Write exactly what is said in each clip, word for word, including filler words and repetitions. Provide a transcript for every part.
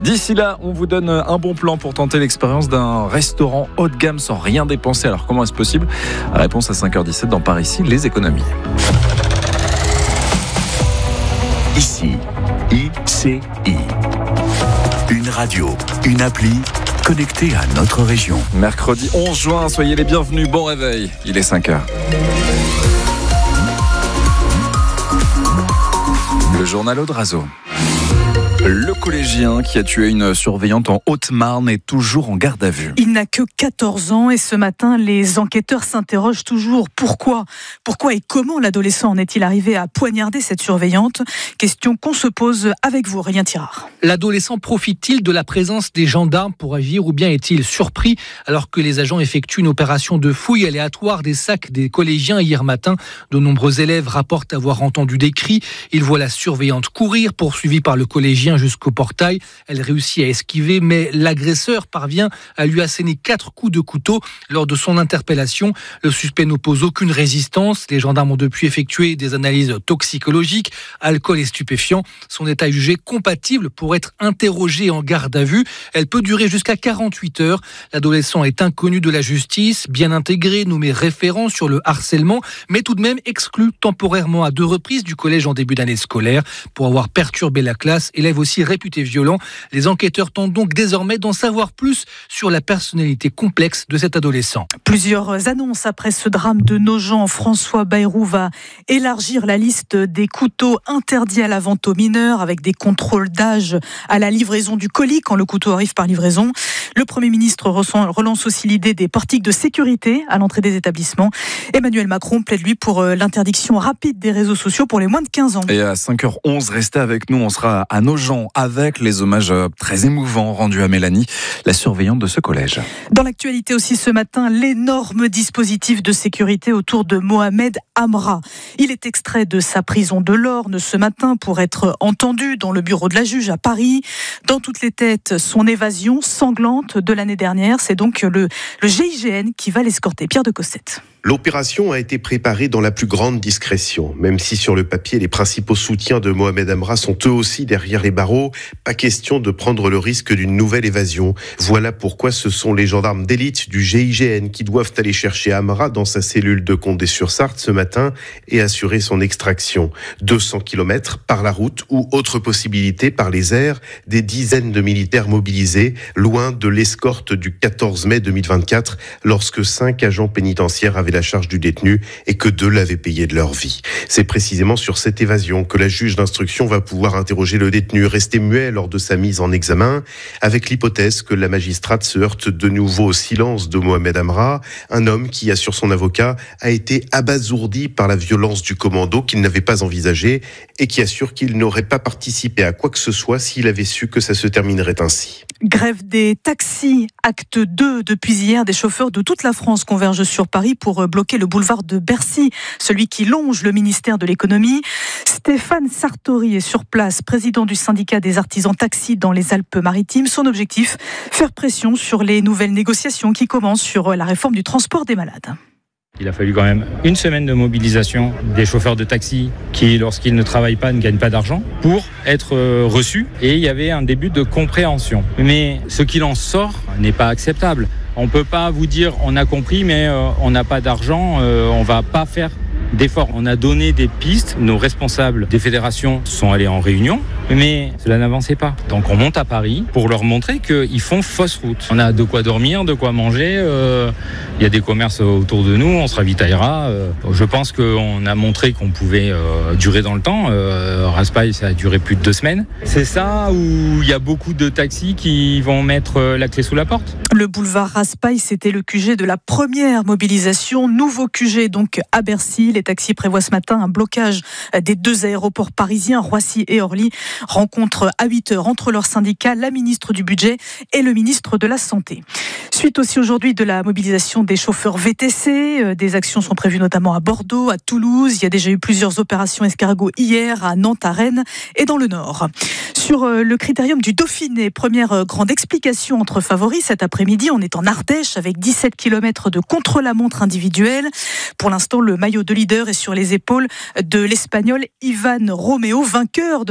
D'ici là, on vous donne un bon plan pour tenter l'expérience d'un restaurant haut de gamme sans rien dépenser. Alors comment est-ce possible ? Réponse à cinq heures dix-sept dans Par ici, les économies. Ici, I C I. Une radio, une appli connectée à notre région. Mercredi onze juin, soyez les bienvenus. Bon réveil, il est cinq heures. Le journal Audrazo. Le collégien qui a tué une surveillante en Haute-Marne est toujours en garde à vue. Il n'a que quatorze ans et ce matin, les enquêteurs s'interrogent toujours pourquoi, pourquoi et comment l'adolescent en est-il arrivé à poignarder cette surveillante ? Question qu'on se pose avec vous, Rien Tirard. L'adolescent profite-t-il de la présence des gendarmes pour agir ou bien est-il surpris alors que les agents effectuent une opération de fouille aléatoire des sacs des collégiens hier matin ? De nombreux élèves rapportent avoir entendu des cris. Ils voient la surveillante courir, poursuivie par le collégien jusqu'au portail. Elle réussit à esquiver, mais l'agresseur parvient à lui asséner quatre coups de couteau. Lors de son interpellation, le suspect n'oppose aucune résistance. Les gendarmes ont depuis effectué des analyses toxicologiques, alcool et stupéfiants. Son état est jugé compatible pour être interrogé en garde à vue. Elle peut durer jusqu'à quarante-huit heures. L'adolescent est inconnu de la justice, bien intégré, nommé référent sur le harcèlement, mais tout de même exclu temporairement à deux reprises du collège en début d'année scolaire pour avoir perturbé la classe. Élève aussi réputé violent. Les enquêteurs tentent donc désormais d'en savoir plus sur la personnalité complexe de cet adolescent. Plusieurs annonces après ce drame de Nogent. François Bayrou va élargir la liste des couteaux interdits à la vente aux mineurs avec des contrôles d'âge à la livraison du colis quand le couteau arrive par livraison. Le Premier ministre relance aussi l'idée des portiques de sécurité à l'entrée des établissements. Emmanuel Macron plaide lui pour l'interdiction rapide des réseaux sociaux pour les moins de quinze ans. Et à cinq heures onze, restez avec nous, on sera à Nogent avec les hommages très émouvants rendus à Mélanie, la surveillante de ce collège. Dans l'actualité aussi ce matin, l'énorme dispositif de sécurité autour de Mohamed Amra. Il est extrait de sa prison de l'Orne ce matin pour être entendu dans le bureau de la juge à Paris. Dans toutes les têtes, son évasion sanglante de l'année dernière. C'est donc le, le G I G N qui va l'escorter. Pierre de Cossette. L'opération a été préparée dans la plus grande discrétion. Même si sur le papier, les principaux soutiens de Mohamed Amra sont eux aussi derrière les barreaux, pas question de prendre le risque d'une nouvelle évasion. Voilà pourquoi ce sont les gendarmes d'élite du G I G N qui doivent aller chercher Amra dans sa cellule de Condé-sur-Sarthe ce matin et assurer son extraction. deux cents kilomètres par la route ou autre possibilité par les airs, des dizaines de militaires mobilisés, loin de l'escorte du quatorze mai deux mille vingt-quatre, lorsque cinq agents pénitentiaires avaient la charge du détenu et que deux l'avaient payé de leur vie. C'est précisément sur cette évasion que la juge d'instruction va pouvoir interroger le détenu, resté muet lors de sa mise en examen, avec l'hypothèse que la magistrate se heurte de nouveau au silence de Mohamed Amra, un homme qui, assure son avocat, a été abasourdi par la violence du commando qu'il n'avait pas envisagé et qui assure qu'il n'aurait pas participé à quoi que ce soit s'il avait su que ça se terminerait ainsi. Grève des taxis, acte deux. Depuis hier, des chauffeurs de toute la France convergent sur Paris pour bloquer le boulevard de Bercy, celui qui longe le ministère de l'économie. Stéphane Sartori est sur place, président du syndicat des artisans taxis dans les Alpes-Maritimes. Son objectif, faire pression sur les nouvelles négociations qui commencent sur la réforme du transport des malades. Il a fallu quand même une semaine de mobilisation des chauffeurs de taxi qui, lorsqu'ils ne travaillent pas, ne gagnent pas d'argent pour être reçus. Et il y avait un début de compréhension. Mais ce qu'il en sort n'est pas acceptable. On ne peut pas vous dire on a compris mais euh, on n'a pas d'argent, euh, on ne va pas faire d'efforts. On a donné des pistes, nos responsables des fédérations sont allés en réunion, mais cela n'avançait pas. Donc on monte à Paris pour leur montrer qu'ils font fausse route. On a de quoi dormir, de quoi manger, euh, il y a des commerces autour de nous, on se ravitaillera. Euh, je pense qu'on a montré qu'on pouvait euh, durer dans le temps. Euh, Raspail, ça a duré plus de deux semaines. C'est ça où il y a beaucoup de taxis qui vont mettre la clé sous la porte. Le boulevard Raspail, c'était le Q G de la première mobilisation. Nouveau Q G donc à Bercy. Les taxis prévoient ce matin un blocage des deux aéroports parisiens, Roissy et Orly. Rencontre à huit heures entre leurs syndicats, la ministre du Budget et le ministre de la Santé. Suite aussi aujourd'hui de la mobilisation des chauffeurs V T C. Des actions sont prévues notamment à Bordeaux, à Toulouse. Il y a déjà eu plusieurs opérations escargots hier à Nantes, à Rennes et dans le Nord. Sur le critérium du Dauphiné, première grande explication entre favoris cet après-midi. On est en Ardèche avec dix-sept kilomètres de contre-la-montre individuelle. Pour l'instant, le maillot de leader est sur les épaules de l'Espagnol Ivan Romeo, vainqueur de la troisième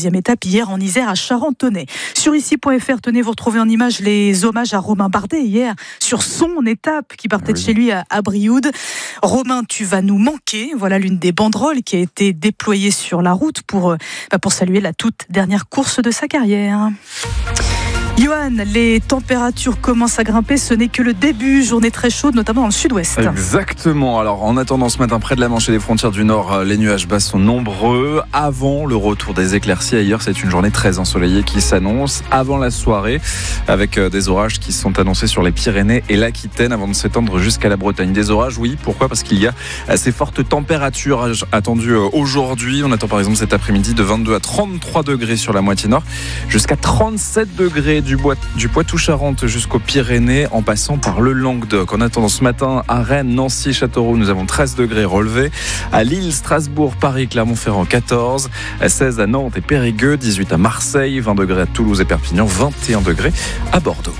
deuxième étape hier en Isère à Charentonnet. Sur ici point F R, tenez, vous retrouvez en image les hommages à Romain Bardet hier sur son étape qui partait oui. de chez lui à, à Brioude. Romain, tu vas nous manquer. Voilà l'une des banderoles qui a été déployée sur la route pour, bah, pour saluer la toute dernière course de sa carrière. Johan, les températures commencent à grimper, ce n'est que le début, journée très chaude, notamment dans le sud-ouest. Exactement, alors en attendant ce matin près de la Manche et des frontières du Nord, les nuages bas sont nombreux. Avant le retour des éclaircies ailleurs, c'est une journée très ensoleillée qui s'annonce avant la soirée, avec des orages qui sont annoncés sur les Pyrénées et l'Aquitaine avant de s'étendre jusqu'à la Bretagne. Des orages, oui, pourquoi ? Parce qu'il y a assez fortes températures attendues aujourd'hui. On attend par exemple cet après-midi de vingt-deux à trente-trois degrés sur la moitié nord, jusqu'à trente-sept degrés du, Bois, du Poitou-Charentes jusqu'aux Pyrénées, en passant par le Languedoc. En attendant ce matin, à Rennes, Nancy, Châteauroux, nous avons treize degrés relevés. À Lille, Strasbourg, Paris, Clermont-Ferrand, quatorze. seize à Nantes et Périgueux, dix-huit à Marseille, vingt degrés à Toulouse et Perpignan, vingt et un degrés à Bordeaux.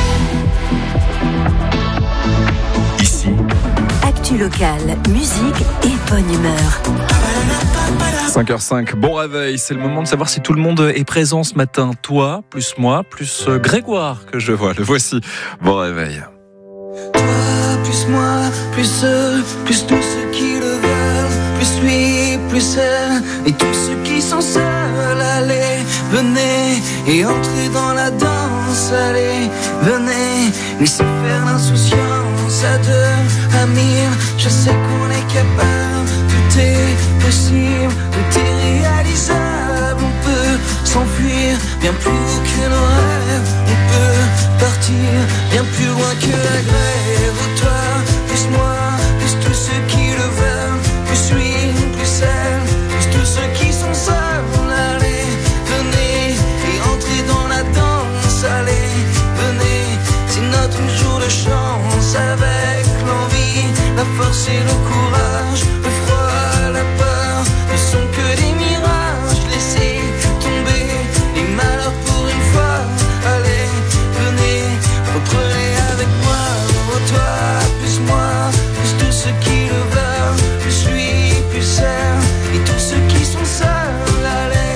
Ici, actu locale, musique et bonne humeur. cinq heures cinq, bon réveil, c'est le moment de savoir si tout le monde est présent ce matin. Toi, plus moi, plus Grégoire que je vois, le voici. Bon réveil. Toi, plus moi, plus eux, plus tous ceux qui le veulent, plus lui, plus elle, et tous ceux qui sont seuls. Allez, venez et entrez dans la danse. Allez, venez, laissez faire l'insouciance à deux, à mille. Je sais qu'on est capable, tout est possible, tout est réalisable. On peut s'enfuir bien plus haut que nos rêves. On peut partir bien plus loin que la grève. Toi, plus moi, plus tous ceux qui le veulent, plus lui, plus elle, plus tous ceux qui sont seuls. Allez, venez et entrez dans la danse. Allez, venez, c'est notre jour de chance. Avec l'envie, la force et le courage, le froid, la peur ne sont que des mirages. Laissez tomber les malheurs pour une fois. Allez, venez, reprenez avec moi. Oh, toi, plus moi, plus tous ceux qui le veulent, plus lui, plus elle, et tous ceux qui sont seuls. Allez,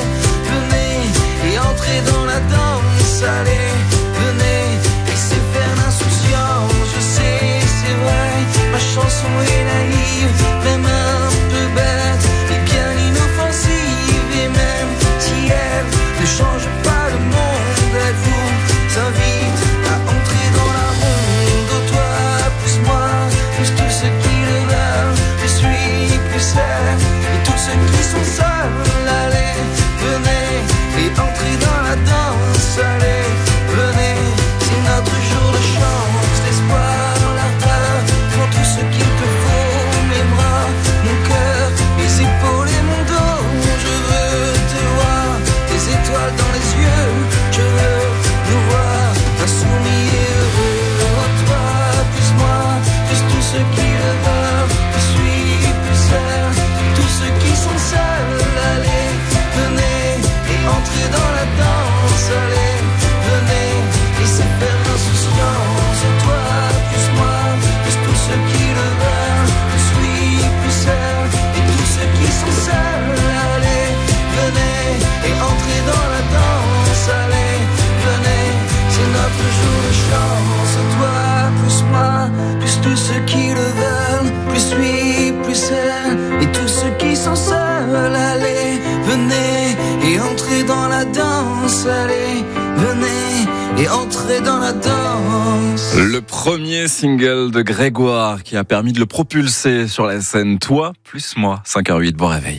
venez et entrez dans la danse. Allez, venez, laissez faire l'insouciance. Je sais, c'est vrai, ma chanson est naïve, même un peu bête, mais bien inoffensive. Et même si elle ne change pas le monde, elle vous invite à entrer dans la ronde. Oh, toi, plus moi, plus tous ceux qui le veulent, plus lui, plus elle, et tous ceux qui sont seuls. Allez, venez et entrez dans la danse. Allez, venez, c'est notre jour de chance. L'espoir, l'ardeur, pour tous ceux qu'il te faut. Mes bras, mon cœur, mes épaules et mon dos. Je veux te voir, tes étoiles dans les yeux. Je veux nous voir insoumis et heureux. Oh, toi, plus moi, plus tous ceux qui le veulent, plus lui, plus elle, tous ceux qui sont seuls. Allez, venez et entrez dans la danse. Allez, venez, laissez faire l'insouciance. Oh, toi, plus moi, plus tous ceux qui le veulent, plus lui, plus elle, et tous ceux qui sont seuls. Allez, venez et entrez dans la danse. Allez, venez, c'est notre jour de chance. Oh, toi, plus moi, plus tous ceux qui le veulent, plus lui, plus elle, et tous ceux qui sont seuls. Allez, venez et entrez dans la danse. Allez, venez et entrez dans la danse. Le premier single de Grégoire qui a permis de le propulser sur la scène. Toi, plus moi, cinq heures huit, bon réveil.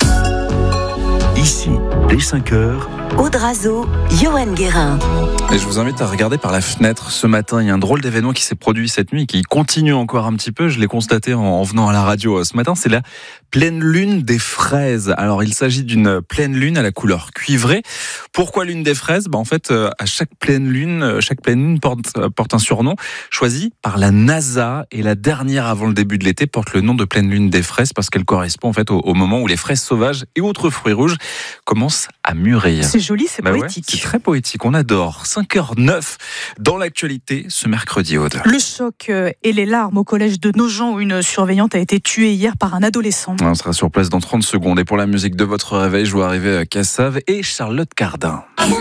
ici, dès cinq heures, Aude Razo, Johan Guérin. Et je vous invite à regarder par la fenêtre ce matin. Il y a un drôle d'événement qui s'est produit cette nuit, qui continue encore un petit peu. Je l'ai constaté en, en venant à la radio ce matin. C'est la pleine lune des fraises. Alors, il s'agit d'une pleine lune à la couleur cuivrée. Pourquoi lune des fraises ? Ben, en fait, à chaque pleine lune, chaque pleine lune porte, porte un surnom choisi par la NASA. Et la dernière avant le début de l'été porte le nom de pleine lune des fraises parce qu'elle correspond en fait au, au moment où les fraises sauvages et autres fruits rouges commencent à mûrir. C'est joli, c'est bah poétique. Ouais, c'est très poétique, on adore. cinq heures neuf dans l'actualité ce mercredi, Aude. Le choc et les larmes au collège de Nogent où une surveillante a été tuée hier par un adolescent. On sera sur place dans trente secondes. Et pour la musique de votre réveil, je vois arriver Cassave et Charlotte Cardin.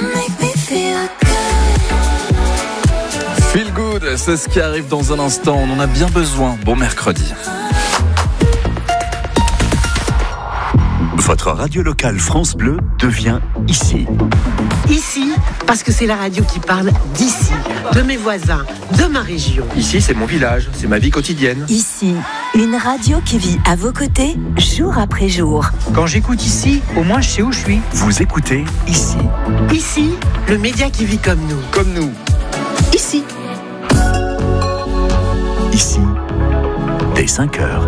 Feel good, c'est ce qui arrive dans un instant. On en a bien besoin. Bon mercredi. Votre radio locale France Bleu devient ici. Ici, parce que c'est la radio qui parle d'ici, de mes voisins, de ma région. Ici, c'est mon village, c'est ma vie quotidienne. Ici, une radio qui vit à vos côtés, jour après jour. Quand j'écoute ici, au moins je sais où je suis. Vous écoutez ici. Ici, le média qui vit comme nous. Comme nous. Ici. Ici, dès cinq heures.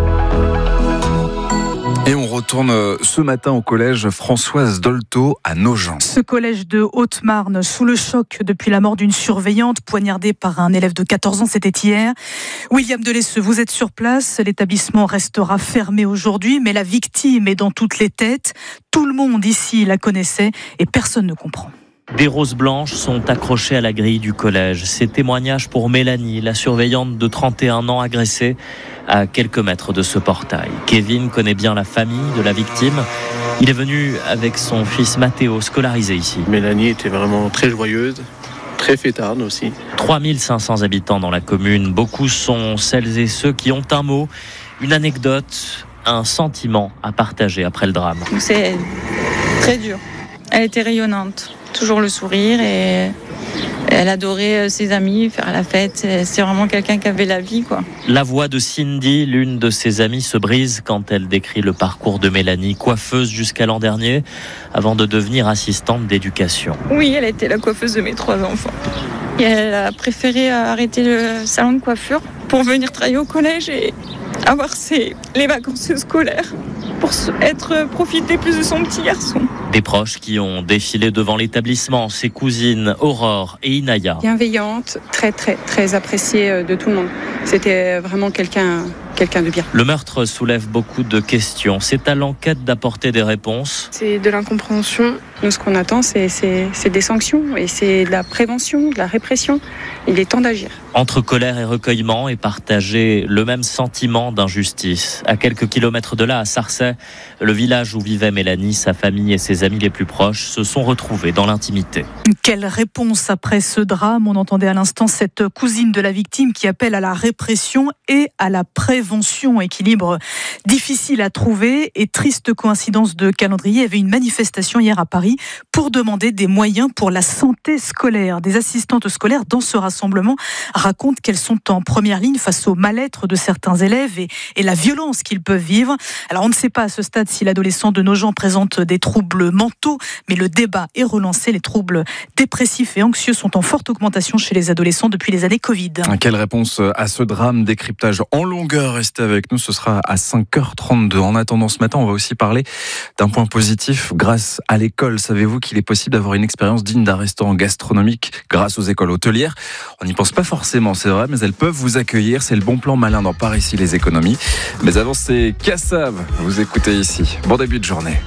Et on retourne ce matin au collège Françoise Dolto à Nogent. Ce collège de Haute-Marne, sous le choc depuis la mort d'une surveillante poignardée par un élève de quatorze ans, c'était hier. William Delesseux, vous êtes sur place. L'établissement restera fermé aujourd'hui, mais la victime est dans toutes les têtes. Tout le monde ici la connaissait et personne ne comprend. Des roses blanches sont accrochées à la grille du collège. Ces témoignages pour Mélanie, la surveillante de trente et un ans agressée à quelques mètres de ce portail. Kevin connaît bien la famille de la victime. Il est venu avec son fils Mathéo, scolarisé ici. Mélanie était vraiment très joyeuse, très fêtarde aussi. trois mille cinq cents habitants dans la commune. Beaucoup sont celles et ceux qui ont un mot, une anecdote, un sentiment à partager après le drame. C'est très dur. Elle était rayonnante. Toujours le sourire et elle adorait ses amis, faire la fête. C'est vraiment quelqu'un qui avait la vie, quoi. La voix de Cindy, l'une de ses amies, se brise quand elle décrit le parcours de Mélanie, coiffeuse jusqu'à l'an dernier, avant de devenir assistante d'éducation. Oui, elle était la coiffeuse de mes trois enfants. Et elle a préféré arrêter le salon de coiffure pour venir travailler au collège et avoir ses, les vacances scolaires pour être profiter plus de son petit garçon. Des proches qui ont défilé devant l'établissement, ses cousines Aurore et Inaya. Bienveillante, très très très appréciée de tout le monde. C'était vraiment quelqu'un quelqu'un de bien. Le meurtre soulève beaucoup de questions. C'est à l'enquête d'apporter des réponses. C'est de l'incompréhension. Nous, ce qu'on attend, c'est, c'est, c'est des sanctions et c'est de la prévention, de la répression. Il est temps d'agir. Entre colère et recueillement et partager le même sentiment d'injustice. À quelques kilomètres de là, à Sarcey, le village où vivait Mélanie, sa famille et ses amis les plus proches se sont retrouvés dans l'intimité. Quelle réponse après ce drame? On entendait à l'instant cette cousine de la victime qui appelle à la répression et à la prévention. Équilibre difficile à trouver et triste coïncidence de calendrier. Il y avait une manifestation hier à Paris pour demander des moyens pour la santé scolaire. Des assistantes scolaires dans ce rassemblement racontent qu'elles sont en première ligne face au mal-être de certains élèves et, et la violence qu'ils peuvent vivre. Alors on ne sait pas à ce stade si l'adolescent de Nogent présente des troubles mentaux, mais le débat est relancé. Les troubles dépressifs et anxieux sont en forte augmentation chez les adolescents depuis les années Covid. Quelle réponse à ce drame? Décryptage en longueur. Restez avec nous, ce sera à cinq heures trente-deux. En attendant ce matin, on va aussi parler d'un point positif. Grâce à l'école, savez-vous qu'il est possible d'avoir une expérience digne d'un restaurant gastronomique grâce aux écoles hôtelières? On n'y pense pas forcément, c'est vrai, mais elles peuvent vous accueillir. C'est le bon plan malin dans Par ici les économies. Mais avant, c'est Cassave. Vous écoutez ici. Bon début de journée.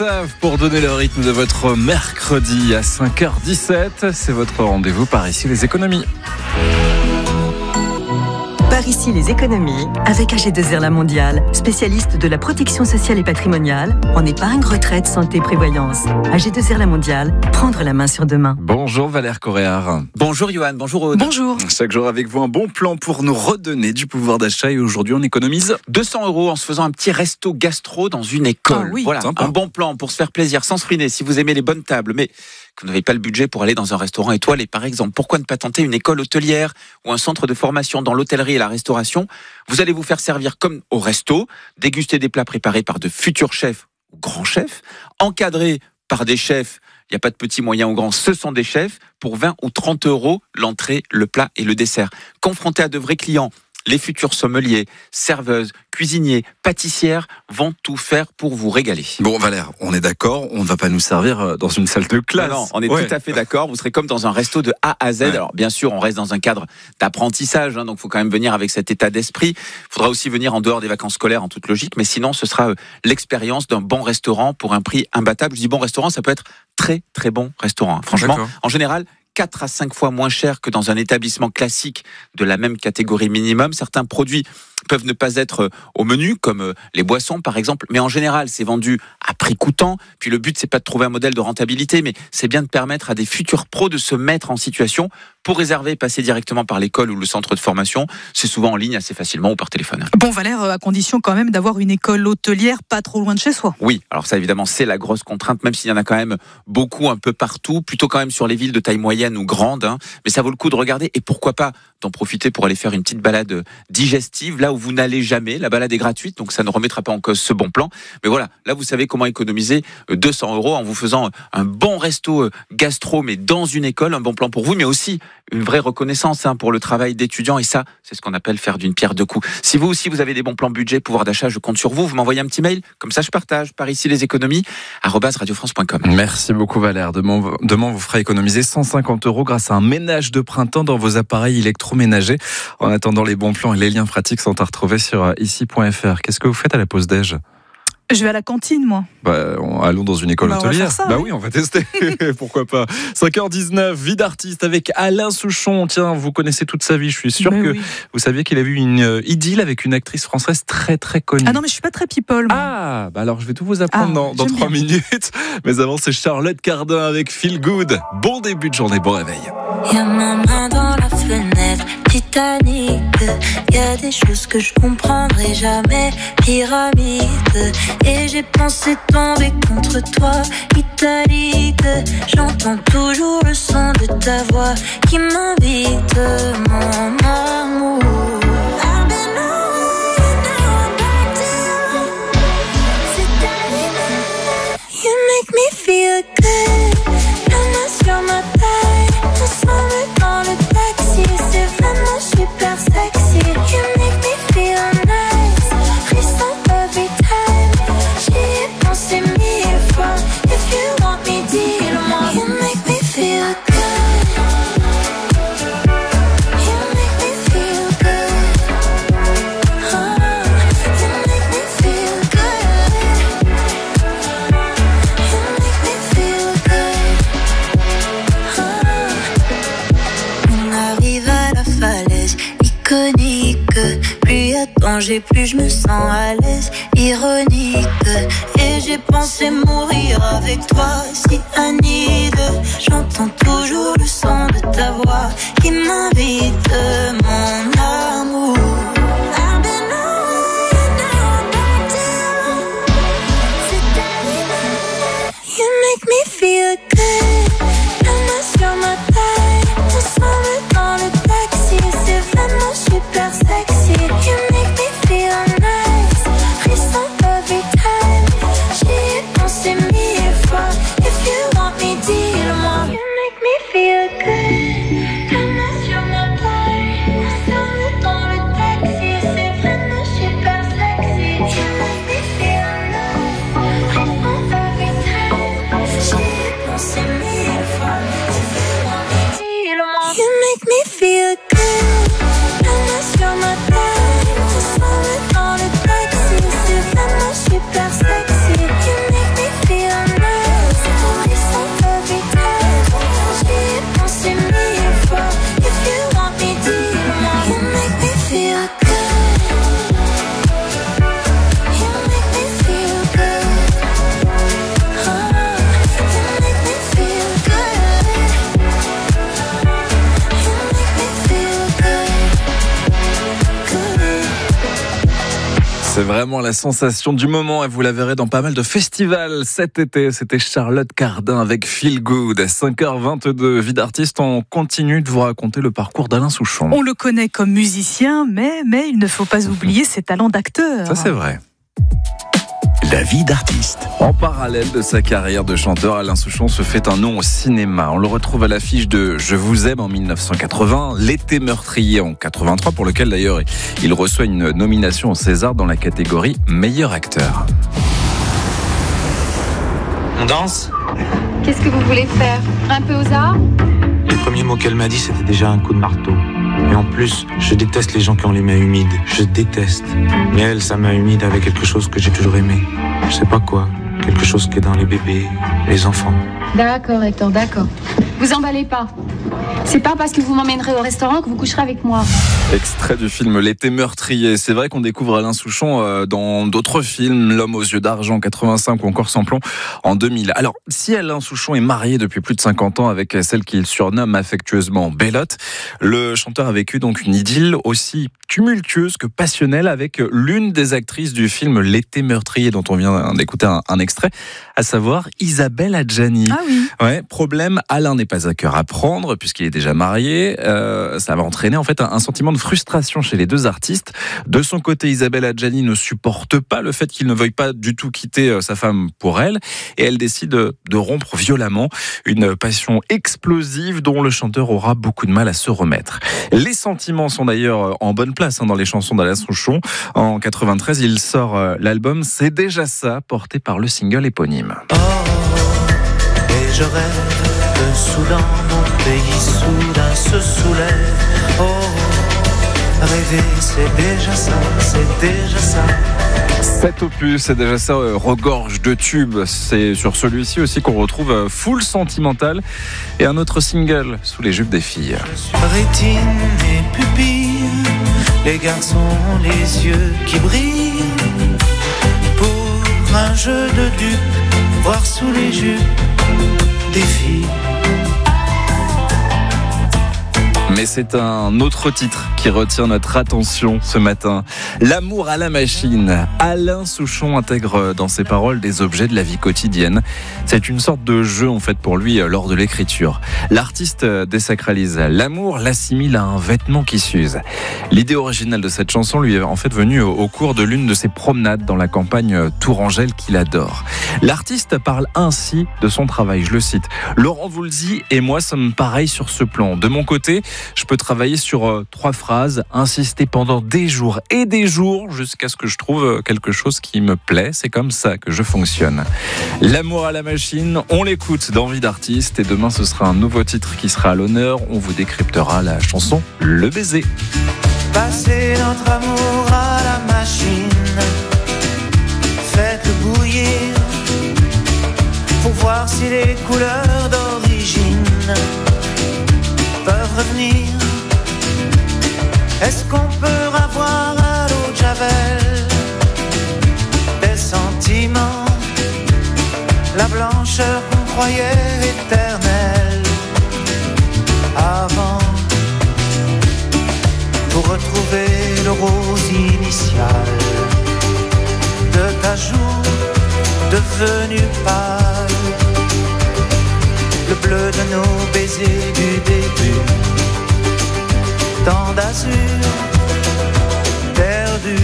Save pour donner le rythme de votre mercredi à cinq heures dix-sept. C'est votre rendez-vous par ici les économies. Par ici les économies avec A G deux R La Mondiale, spécialiste de la protection sociale et patrimoniale en épargne, retraite, santé, prévoyance. A G deux R La Mondiale, prendre la main sur demain. Bonjour Valère Coréard. Bonjour Johan, bonjour Aude. Bonjour. Chaque jour avec vous un bon plan pour nous redonner du pouvoir d'achat et aujourd'hui on économise deux cents euros en se faisant un petit resto gastro dans une école. Ah oui, voilà, sympa. Un bon plan pour se faire plaisir sans se ruiner si vous aimez les bonnes tables, mais que vous n'avez pas le budget pour aller dans un restaurant étoilé par exemple. Pourquoi ne pas tenter une école hôtelière ou un centre de formation dans l'hôtellerie et la restauration? Vous allez vous faire servir comme au resto, déguster des plats préparés par de futurs chefs ou grands chefs, encadrés par des chefs. Il n'y a pas de petits, moyens ou grands, ce sont des chefs pour vingt ou trente euros l'entrée, le plat et le dessert. Confrontés à de vrais clients, les futurs sommeliers, serveuses, cuisiniers, pâtissières vont tout faire pour vous régaler. Bon Valère, on est d'accord, on ne va pas nous servir dans une salle de classe. Non, non, on est ouais. tout à fait d'accord. Vous serez comme dans un resto de A à Z. Ouais. Alors bien sûr, on reste dans un cadre d'apprentissage, hein, donc il faut quand même venir avec cet état d'esprit. Il faudra aussi venir en dehors des vacances scolaires en toute logique, mais sinon ce sera euh, l'expérience d'un bon restaurant pour un prix imbattable. Je dis bon restaurant, ça peut être très très bon restaurant. Hein. Franchement, d'accord. En général, quatre à cinq fois moins cher que dans un établissement classique de la même catégorie minimum. Certains produits peuvent ne pas être au menu, comme les boissons par exemple, mais en général c'est vendu à prix coûtant. Puis le but c'est pas de trouver un modèle de rentabilité, mais c'est bien de permettre à des futurs pros de se mettre en situation. Pour réserver, passer directement par l'école ou le centre de formation, c'est souvent en ligne assez facilement ou par téléphone. Bon Valère, à condition quand même d'avoir une école hôtelière pas trop loin de chez soi. Oui, alors ça évidemment c'est la grosse contrainte, même s'il y en a quand même beaucoup un peu partout, plutôt quand même sur les villes de taille moyenne ou grande, hein, mais ça vaut le coup de regarder et pourquoi pas d'en profiter pour aller faire une petite balade digestive, là où vous n'allez jamais. La balade est gratuite, donc ça ne remettra pas en cause ce bon plan. Mais voilà, là vous savez comment économiser deux cents euros en vous faisant un bon resto gastro, mais dans une école, un bon plan pour vous, mais aussi une vraie reconnaissance hein, pour le travail d'étudiant. Et ça, c'est ce qu'on appelle faire d'une pierre deux coups. Si vous aussi vous avez des bons plans budget, pouvoir d'achat, je compte sur vous. Vous m'envoyez un petit mail, comme ça je partage. Par ici les économies, arobase radio france point com. Merci beaucoup Valère. Demain, demain on vous fera économiser cent cinquante euros grâce à un ménage de printemps dans vos appareils électroménagers. En attendant, les bons plans et les liens pratiques sont à retrouver sur ici point f r. Qu'est-ce que vous faites à la pause déj ? Je vais à la cantine, moi. Bah, on, allons dans une école bah, hôtelière. Ça, bah oui. oui, on va tester. Pourquoi pas. cinq heures dix-neuf, vie d'artiste avec Alain Souchon. Tiens, vous connaissez toute sa vie. Je suis sûr mais que oui. Vous saviez qu'il a eu une euh, idylle avec une actrice française très très connue. Ah non, mais je suis pas très people. Moi. Ah, bah alors je vais tout vous apprendre ah, dans, dans trois bien. minutes. Mais avant, c'est Charlotte Cardin avec Feel Good. Bon début de journée, bon réveil. Y'a ma main dans la fenêtre, Titanic. Y'a des choses que je comprendrai jamais, pyramide. Et j'ai pensé tomber contre toi, italique. J'entends toujours le son de ta voix qui m'invite, mon amour. You make me feel good. La main sur ma taille, ensemble dans le taxi. C'est vraiment super sexy. You make me feel nice. Frisson every time. J'y ai pensé mille fois. If you want me, dis-le-moi. You make me feel good. You make me feel good. Oh, you make me feel good. You make me feel good. Oh. On arrive à la falaise iconique. Plus y a danger, plus je me sens à l'aise. Ironique. Et j'ai pensé mourir avec toi, si Anide. J'entends toujours le son de ta voix qui m'invite, mon amour. You make me feel good. La main sur ma taille, ensemble dans le taxi. C'est vraiment super sexy. You make me feel nice. Frisson every time. J'y ai pensé mille fois. If you want me, dis-le-moi. You make me feel good. La main sur ma taille, C'est vraiment la sensation du moment et vous la verrez dans pas mal de festivals cet été. C'était Charlotte Cardin avec Feel Good à cinq heures vingt-deux. Vie d'artiste, on continue de vous raconter le parcours d'Alain Souchon. On le connaît comme musicien, mais, mais il ne faut pas oublier ses talents d'acteur. Ça c'est vrai. La vie d'artiste. En parallèle de sa carrière de chanteur, Alain Souchon se fait un nom au cinéma. On le retrouve à l'affiche de Je vous aime en mille neuf cent quatre-vingts, L'été meurtrier en quatre-vingt-trois, pour lequel d'ailleurs il reçoit une nomination au César dans la catégorie meilleur acteur. On danse ? Qu'est-ce que vous voulez faire ? Un peu aux arts ? Les premiers mots qu'elle m'a dit, c'était déjà un coup de marteau. Et en plus, je déteste les gens qui ont les mains humides. Je déteste. Mais elle, sa main humide avait quelque chose que j'ai toujours aimé. Je sais pas quoi. Quelque chose qui est dans les bébés, les enfants. D'accord, Hector, d'accord. Vous emballez pas. C'est pas parce que vous m'emmènerez au restaurant que vous coucherez avec moi. Extrait du film L'été meurtrier. C'est vrai qu'on découvre Alain Souchon dans d'autres films, L'homme aux yeux d'argent en quatre-vingt-cinq ou encore Samplon en deux mille. Alors, si Alain Souchon est marié depuis plus de cinquante ans avec celle qu'il surnomme affectueusement Bellotte, le chanteur a vécu donc une idylle aussi tumultueuse que passionnelle avec l'une des actrices du film L'été meurtrier dont on vient d'écouter un, un extrait, à savoir Isabelle Adjani. Ah oui. Ouais, problème, Alain n'est pas à cœur à prendre puisqu'il est déjà marié. Euh, ça va entraîner en fait un, un sentiment de frustration chez les deux artistes. De son côté, Isabelle Adjani ne supporte pas le fait qu'il ne veuille pas du tout quitter euh, sa femme pour elle et elle décide de, de rompre violemment. Une passion explosive dont le chanteur aura beaucoup de mal à se remettre. Les sentiments sont d'ailleurs en bonne place hein, dans les chansons d'Alain Souchon. En quatre-vingt-treize, il sort euh, l'album C'est déjà ça, porté par le single éponyme. Oh, et je rêve que soudain mon pays soudain se soulève. Oh, rêver c'est déjà ça, c'est déjà ça. Cet opus, c'est déjà ça, euh, regorge de tubes. C'est sur celui-ci aussi qu'on retrouve euh, Full Sentimental et un autre single, Sous les jupes des filles. Rétine et pupilles, les garçons ont les yeux qui brillent. Pour un jeu de dupes, voir sous les jupes des filles. Mais c'est un autre titre qui retient notre attention ce matin. L'amour à la machine. Alain Souchon intègre dans ses paroles des objets de la vie quotidienne. C'est une sorte de jeu en fait pour lui lors de l'écriture. L'artiste désacralise l'amour, l'assimile à un vêtement qui s'use. L'idée originale de cette chanson lui est en fait venue au cours de l'une de ses promenades dans la campagne Tourangelle qu'il adore. L'artiste parle ainsi de son travail, je le cite. Laurent Voulzy et moi sommes pareils sur ce plan. De mon côté, je peux travailler sur euh, trois phrases, insister pendant des jours et des jours jusqu'à ce que je trouve quelque chose qui me plaît. C'est comme ça que je fonctionne. L'amour à la machine, on l'écoute dans Vie d'artiste et demain ce sera un nouveau titre qui sera à l'honneur. On vous décryptera la chanson Le baiser. Passez notre amour à la machine, faites-le bouillir pour voir si les couleurs d'origine peuvent revenir. Est-ce qu'on peut avoir à l'eau de Javel des sentiments, la blancheur qu'on croyait éternelle avant, pour retrouver le rose initial de ta joue devenu pâle, le bleu de nos baisers du début, tant d'azur perdu.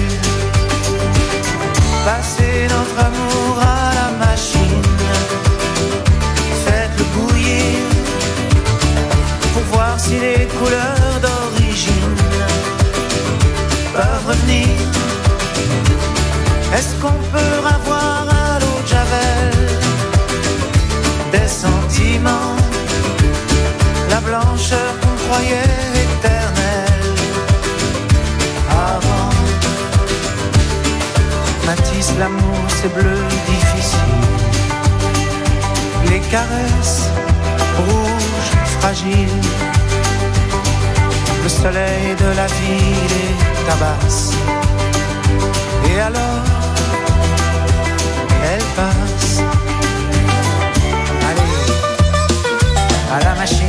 Passez notre amour à la machine, faites-le bouillir pour voir si les couleurs d'origine peuvent revenir. Est-ce qu'on peut avoir à l'eau de Javel des sentiments, la blancheur qu'on croyait éternelle avant. Matisse, l'amour c'est bleu difficile, les caresses rouges fragiles, le soleil de la ville les tabasse. Et alors elle passe. Allez, à la machine.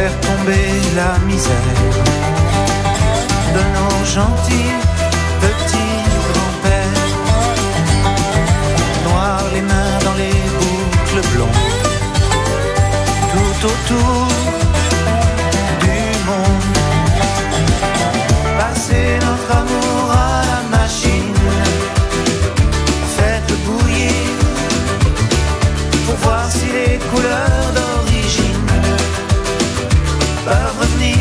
faire tomber la misère de nos gentils petits grands-pères. Noirs les mains dans les boucles blondes, tout autour du monde. Passer notre amour à la machine, faites bouillir pour voir si les couleurs d'origine peuvent revenir.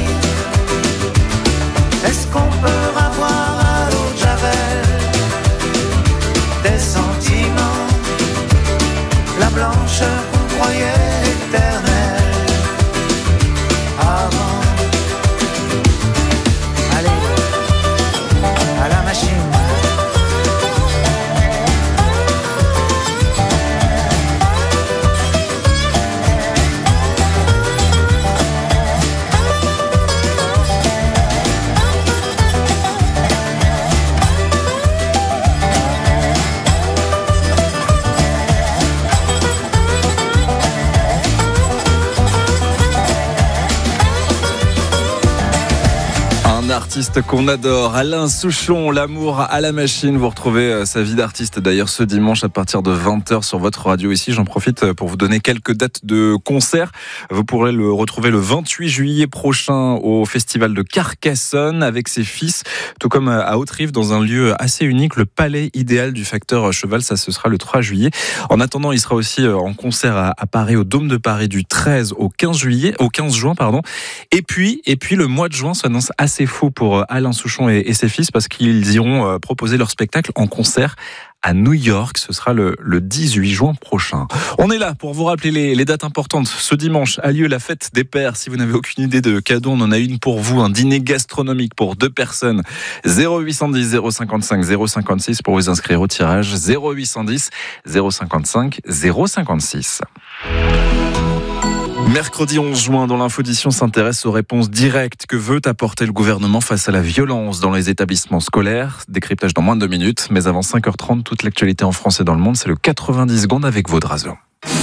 Est-ce qu'on peut avoir à l'eau de Javel des sentiments, la blancheur qu'on croyait éternelle avant? Allez, à la machine. Artiste qu'on adore, Alain Souchon, l'amour à la machine. Vous retrouvez sa vie d'artiste d'ailleurs ce dimanche à partir de vingt heures sur votre radio ici. J'en profite pour vous donner quelques dates de concert. Vous pourrez le retrouver le vingt-huit juillet prochain au festival de Carcassonne avec ses fils, tout comme à Haute-Rive dans un lieu assez unique, le Palais Idéal du Facteur Cheval. Ça, ce sera le trois juillet. En attendant, il sera aussi en concert à, à Paris, au Dôme de Paris du treize au quinze juillet, au quinze juin, pardon. Et puis, et puis le mois de juin s'annonce assez fou pour Alain Souchon et, et ses fils parce qu'ils iront euh, proposer leur spectacle en concert à New York. Ce sera le, le dix-huit juin prochain. On est là pour vous rappeler les, les dates importantes. Ce dimanche a lieu la fête des pères. Si vous n'avez aucune idée de cadeau, on en a une pour vous. Un dîner gastronomique pour deux personnes. zéro huit cent dix zéro cinquante-cinq zéro cinquante-six pour vous inscrire au tirage. zéro huit cent dix zéro cinquante-cinq zéro cinquante-six. Mercredi onze juin, dans l'infodition s'intéresse aux réponses directes que veut apporter le gouvernement face à la violence dans les établissements scolaires. Décryptage dans moins de deux minutes, mais avant cinq heures trente, toute l'actualité en France et dans le monde, c'est le quatre-vingt-dix secondes avec Vaudrazon.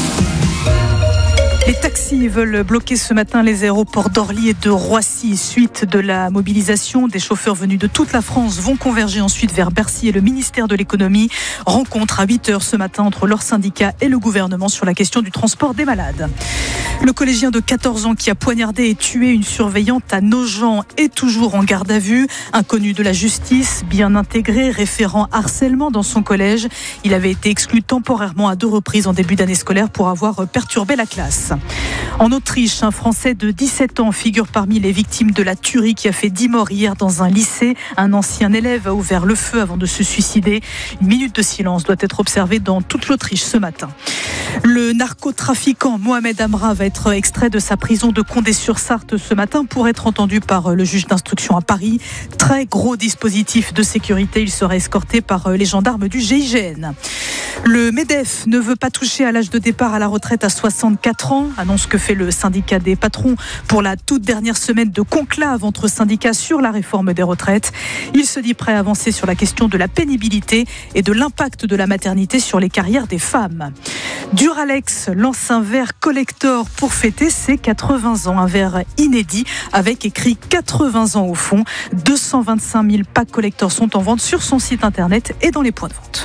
Les taxis veulent bloquer ce matin les aéroports d'Orly et de Roissy. Suite de la mobilisation, des chauffeurs venus de toute la France vont converger ensuite vers Bercy et le ministère de l'économie. Rencontre à huit heures ce matin entre leurs syndicats et le gouvernement sur la question du transport des malades. Le collégien de quatorze ans qui a poignardé et tué une surveillante à Nogent est toujours en garde à vue. Inconnu de la justice, bien intégré, référent harcèlement dans son collège. Il avait été exclu temporairement à deux reprises en début d'année scolaire pour avoir perturbé la classe. En Autriche, un Français de dix-sept ans figure parmi les victimes de la tuerie qui a fait dix morts hier dans un lycée. Un ancien élève a ouvert le feu avant de se suicider. Une minute de silence doit être observée dans toute l'Autriche ce matin. Le narcotrafiquant Mohamed Amra va être extrait de sa prison de Condé-sur-Sarthe ce matin pour être entendu par le juge d'instruction à Paris. Très gros dispositif de sécurité. Il sera escorté par les gendarmes du G I G N. Le MEDEF ne veut pas toucher à l'âge de départ à la retraite à soixante-quatre ans. Annonce que fait le syndicat des patrons pour la toute dernière semaine de conclave entre syndicats sur la réforme des retraites. Il se dit prêt à avancer sur la question de la pénibilité et de l'impact de la maternité sur les carrières des femmes. Duralex lance un verre collector pour fêter ses quatre-vingts ans. Un verre inédit avec écrit quatre-vingts ans au fond. deux cent vingt-cinq mille packs collector sont en vente sur son site internet et dans les points de vente.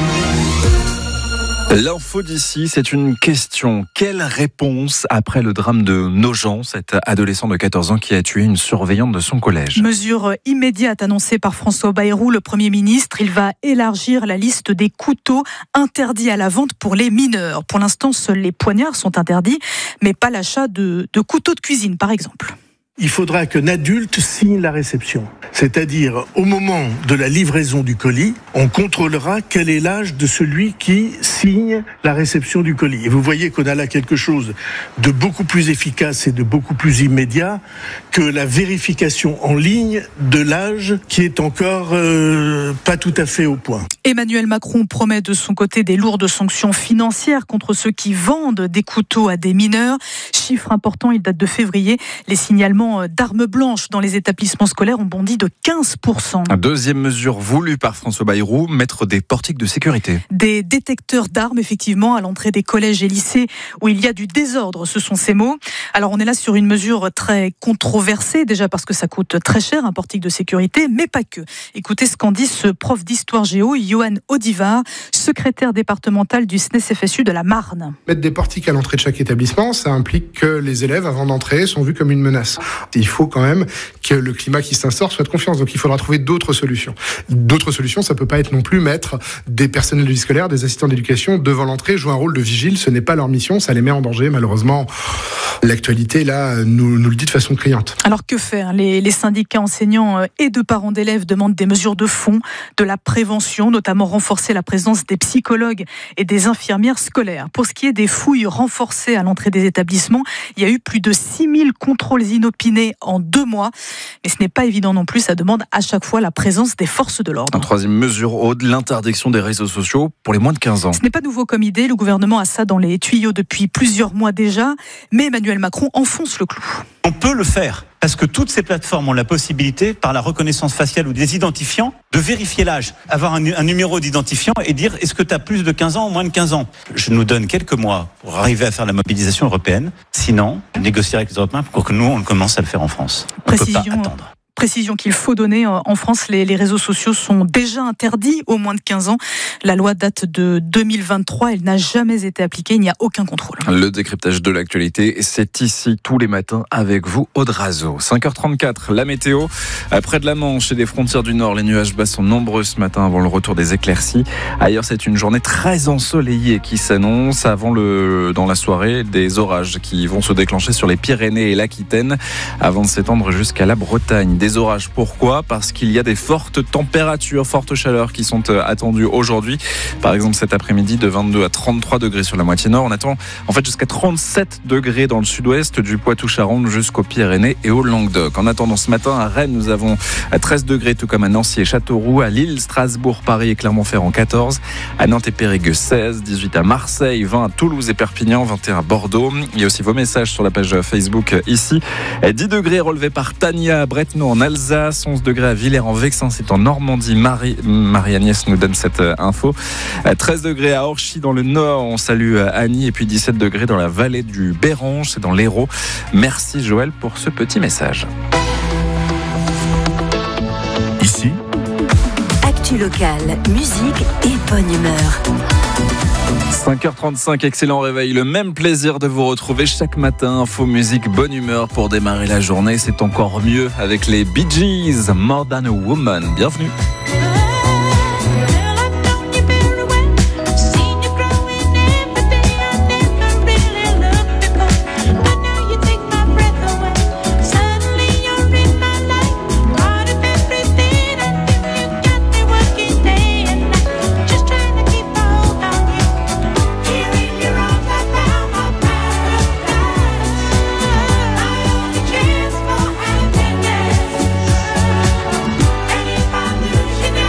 L'info d'ici, c'est une question. Quelle réponse après le drame de Nogent, cet adolescent de quatorze ans qui a tué une surveillante de son collège? Mesure immédiate annoncée par François Bayrou, le Premier ministre. Il va élargir la liste des couteaux interdits à la vente pour les mineurs. Pour l'instant, seuls les poignards sont interdits, mais pas l'achat de, de couteaux de cuisine, par exemple. Il faudra qu'un adulte signe la réception. C'est-à-dire, au moment de la livraison du colis, on contrôlera quel est l'âge de celui qui signe la réception du colis. Et vous voyez qu'on a là quelque chose de beaucoup plus efficace et de beaucoup plus immédiat que la vérification en ligne de l'âge qui est encore euh, pas tout à fait au point. Emmanuel Macron promet de son côté des lourdes sanctions financières contre ceux qui vendent des couteaux à des mineurs. Chiffre important, il date de février. Les signalements déplacements d'armes blanches dans les établissements scolaires ont bondi de quinze pour cent. Deuxième mesure voulue par François Bayrou, mettre des portiques de sécurité. Des détecteurs d'armes, effectivement, à l'entrée des collèges et lycées où il y a du désordre, ce sont ces mots. Alors on est là sur une mesure très controversée, déjà parce que ça coûte très cher, un portique de sécurité, mais pas que. Écoutez ce qu'en dit ce prof d'histoire géo, Johan Audivar, secrétaire départemental du S N E S F S U de la Marne. Mettre des portiques à l'entrée de chaque établissement, ça implique que les élèves, avant d'entrer, sont vus comme une menace. Il faut quand même que le climat qui s'instaure soit de confiance, donc il faudra trouver d'autres solutions. D'autres solutions, ça peut pas être non plus mettre des personnels de vie scolaire, des assistants d'éducation devant l'entrée, jouer un rôle de vigile, ce n'est pas leur mission, ça les met en danger, malheureusement. L'actualité, là, nous, nous le dit de façon criante. Alors que faire ? les, les syndicats enseignants et de parents d'élèves demandent des mesures de fond, de la prévention, notamment renforcer la présence des psychologues et des infirmières scolaires. Pour ce qui est des fouilles renforcées à l'entrée des établissements, il y a eu plus de six mille contrôles inopinés en deux mois. Mais ce n'est pas évident non plus, ça demande à chaque fois la présence des forces de l'ordre. En troisième mesure, Aude, l'interdiction des réseaux sociaux pour les moins de quinze ans. Ce n'est pas nouveau comme idée, le gouvernement a ça dans les tuyaux depuis plusieurs mois déjà, mais Emmanuel Macron enfonce le clou. On peut le faire, parce que toutes ces plateformes ont la possibilité, par la reconnaissance faciale ou des identifiants, de vérifier l'âge, avoir un, un numéro d'identifiant et dire est-ce que tu as plus de quinze ans ou moins de quinze ans. Je nous donne quelques mois pour arriver à faire la mobilisation européenne, sinon je négocierai avec les Européens pour que nous, on commence à le faire en France. On ne peut pas attendre. Précision qu'il faut donner, en France, les, les réseaux sociaux sont déjà interdits aux moins de quinze ans. La loi date de deux mille vingt-trois, elle n'a jamais été appliquée, il n'y a aucun contrôle. Le décryptage de l'actualité, c'est ici tous les matins avec vous, Aude Razo. cinq heures trente-quatre, la météo. Près de la Manche et des frontières du Nord, les nuages bas sont nombreux ce matin avant le retour des éclaircies. Ailleurs, c'est une journée très ensoleillée qui s'annonce. Avant le, dans la soirée, des orages qui vont se déclencher sur les Pyrénées et l'Aquitaine avant de s'étendre jusqu'à la Bretagne. Des orages, pourquoi ? Parce qu'il y a des fortes températures, fortes chaleurs qui sont attendues aujourd'hui. Par exemple, cet après-midi, de vingt-deux à trente-trois degrés sur la moitié nord. On attend en fait jusqu'à trente-sept degrés dans le sud-ouest, du Poitou-Charentes jusqu'aux Pyrénées et au Languedoc. En attendant, ce matin, à Rennes, nous avons treize degrés, tout comme à Nancy et Châteauroux, à Lille, Strasbourg, Paris et Clermont-Ferrand, quatorze, à Nantes et Périgueux, seize, dix-huit à Marseille, vingt à Toulouse et Perpignan, vingt et un à Bordeaux. Il y a aussi vos messages sur la page Facebook ici. dix degrés relevés par Tania à Bretenoux en Alsace, onze degrés à Villers-en-Vexin, c'est en Normandie. Marie, Marie-Agnès nous donne cette info. treize degrés à Orchy dans le Nord, on salue Annie, et puis dix-sept degrés dans la vallée du Bérange, c'est dans l'Hérault. Merci Joël pour ce petit message. Ici, actu locale, musique et bonne humeur. cinq heures trente-cinq, excellent réveil. Le même plaisir de vous retrouver chaque matin. Info, musique, bonne humeur pour démarrer la journée. C'est encore mieux avec les Bee Gees, More Than a Woman. Bienvenue. Anything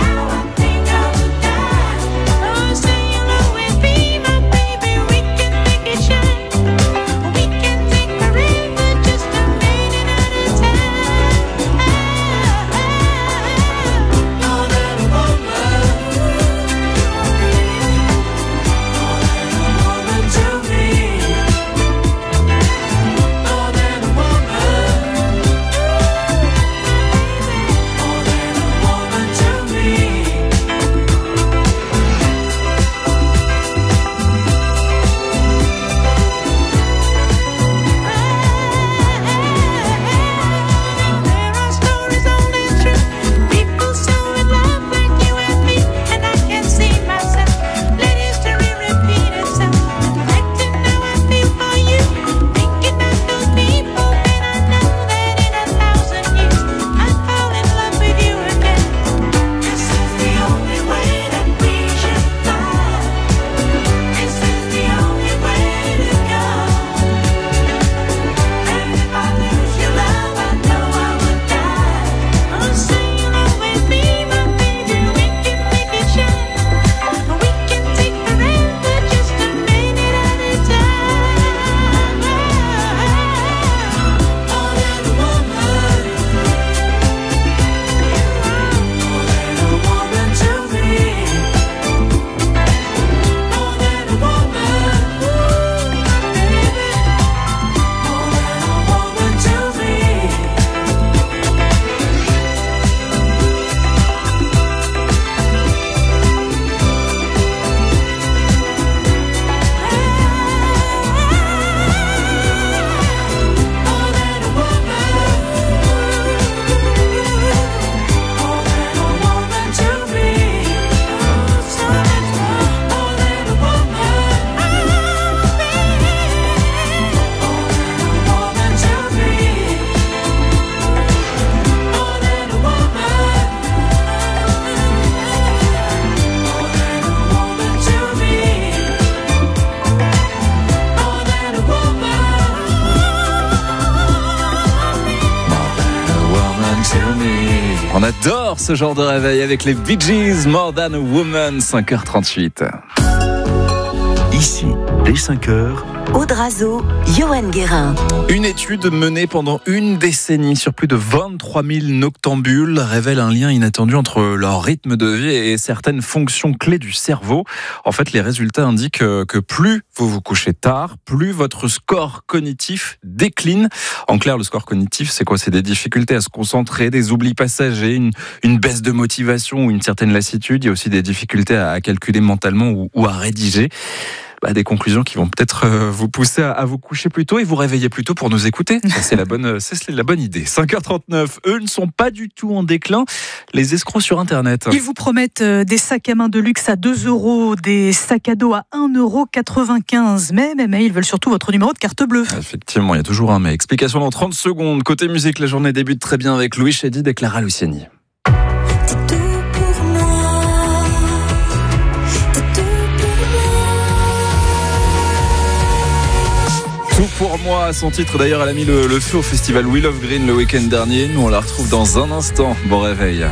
adore ce genre de réveil avec les Bee Gees, More Than a Woman, cinq heures trente-huit. Ici, dès cinq heures, Aude Razo, Johan Guérin. Une étude menée pendant une décennie sur plus de vingt-trois mille noctambules révèle un lien inattendu entre leur rythme de vie et certaines fonctions clés du cerveau. En fait, les résultats indiquent que plus vous vous couchez tard, plus votre score cognitif décline. En clair, le score cognitif, c'est quoi ? C'est des difficultés à se concentrer, des oublis passagers, une, une baisse de motivation ou une certaine lassitude. Il y a aussi des difficultés à, à calculer mentalement ou, ou à rédiger. Bah, des conclusions qui vont peut-être euh, vous pousser à, à vous coucher plus tôt et vous réveiller plus tôt pour nous écouter. Ça, c'est la bonne, c'est la bonne idée. cinq heures trente-neuf, eux ne sont pas du tout en déclin, les escrocs sur Internet. Ils vous promettent des sacs à main de luxe à deux euros, des sacs à dos à un euro quatre-vingt-quinze. Mais, mais, mais ils veulent surtout votre numéro de carte bleue. Effectivement, il y a toujours un mais. Explication dans trente secondes. Côté musique, la journée débute très bien avec Louis Chédid et Clara Luciani. Tout pour moi, son titre d'ailleurs, elle a mis le, le feu au festival We Love Green le week-end dernier. Nous on la retrouve dans un instant. Bon réveil.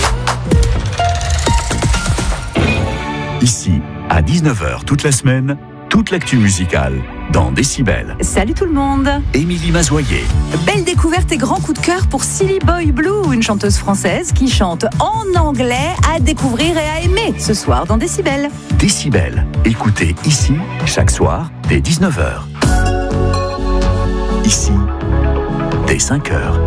Ici, à dix-neuf heures toute la semaine, toute l'actu musicale dans Décibel. Salut tout le monde. Émilie Mazoyer. Belle découverte et grand coup de cœur pour Silly Boy Blue, une chanteuse française qui chante en anglais à découvrir et à aimer ce soir dans Décibel. Décibel, écoutez ici chaque soir dès dix-neuf heures. Ici, dès cinq heures.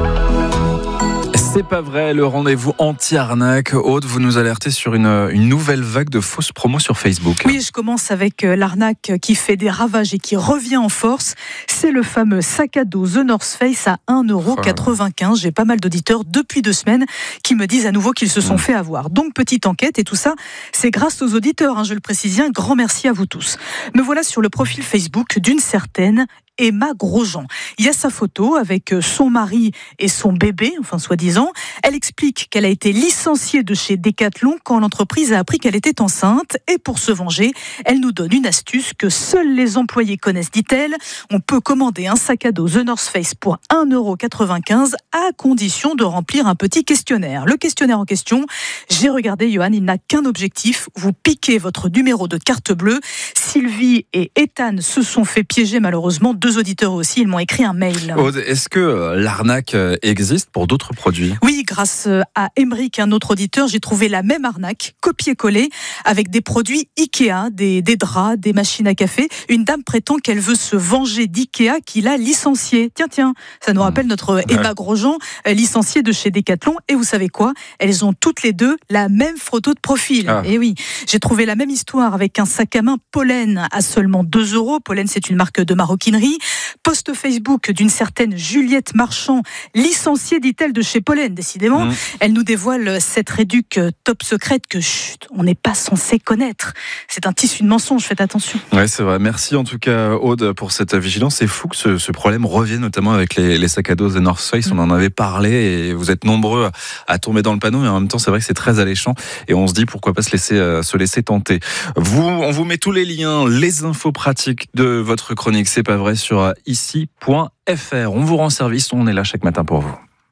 C'est pas vrai, le rendez-vous anti-arnaque. Aude, vous nous alertez sur une, une nouvelle vague de fausses promos sur Facebook. Oui, je commence avec l'arnaque qui fait des ravages et qui revient en force. C'est le fameux sac à dos The North Face à un euro quatre-vingt-quinze. J'ai pas mal d'auditeurs depuis deux semaines qui me disent à nouveau qu'ils se sont mmh. fait avoir. Donc, petite enquête et tout ça, c'est grâce aux auditeurs, hein, je le précise. Un grand merci à vous tous. Me voilà sur le profil Facebook d'une certaine Emma Grosjean. Il y a sa photo avec son mari et son bébé, enfin soi-disant. Elle explique qu'elle a été licenciée de chez Decathlon quand l'entreprise a appris qu'elle était enceinte. Et pour se venger, elle nous donne une astuce que seuls les employés connaissent, dit-elle. On peut commander un sac à dos The North Face pour un euro quatre-vingt-quinze à condition de remplir un petit questionnaire. Le questionnaire en question, j'ai regardé, Johan, il n'a qu'un objectif. Vous piquez votre numéro de carte bleue. Sylvie et Ethan se sont fait piéger malheureusement. Deux auditeurs aussi, ils m'ont écrit un mail. Aude, est-ce que l'arnaque existe pour d'autres produits ? Oui, grâce à Emeric, un autre auditeur, j'ai trouvé la même arnaque, copier-coller, avec des produits Ikea, des, des draps, des machines à café. Une dame prétend qu'elle veut se venger d'Ikea qui l'a licenciée. Tiens, tiens, ça nous rappelle notre Emma Grosjean, licenciée de chez Decathlon. Et vous savez quoi ? Elles ont toutes les deux la même photo de profil. Ah. Et oui, j'ai trouvé la même histoire avec un sac à main Pollen à seulement deux euros. Pollen, c'est une marque de maroquinerie. Post Facebook d'une certaine Juliette Marchand, licenciée, dit-elle, de chez Pollen. Décidément, mmh. elle nous dévoile cette réduc top secrète que chut, on n'est pas censé connaître. C'est un tissu de mensonge, faites attention. Oui, c'est vrai. Merci en tout cas, Aude, pour cette vigilance. C'est fou que ce, ce problème revienne, notamment avec les, les sacs à dos The North Face. Mmh. On en avait parlé et vous êtes nombreux à, à tomber dans le panneau. Mais en même temps, c'est vrai que c'est très alléchant et on se dit pourquoi pas se laisser, euh, se laisser tenter. Vous, on vous met tous les liens, les infos pratiques de votre chronique. C'est pas vrai sur ici point f r. On vous rend service, on est là chaque matin pour vous.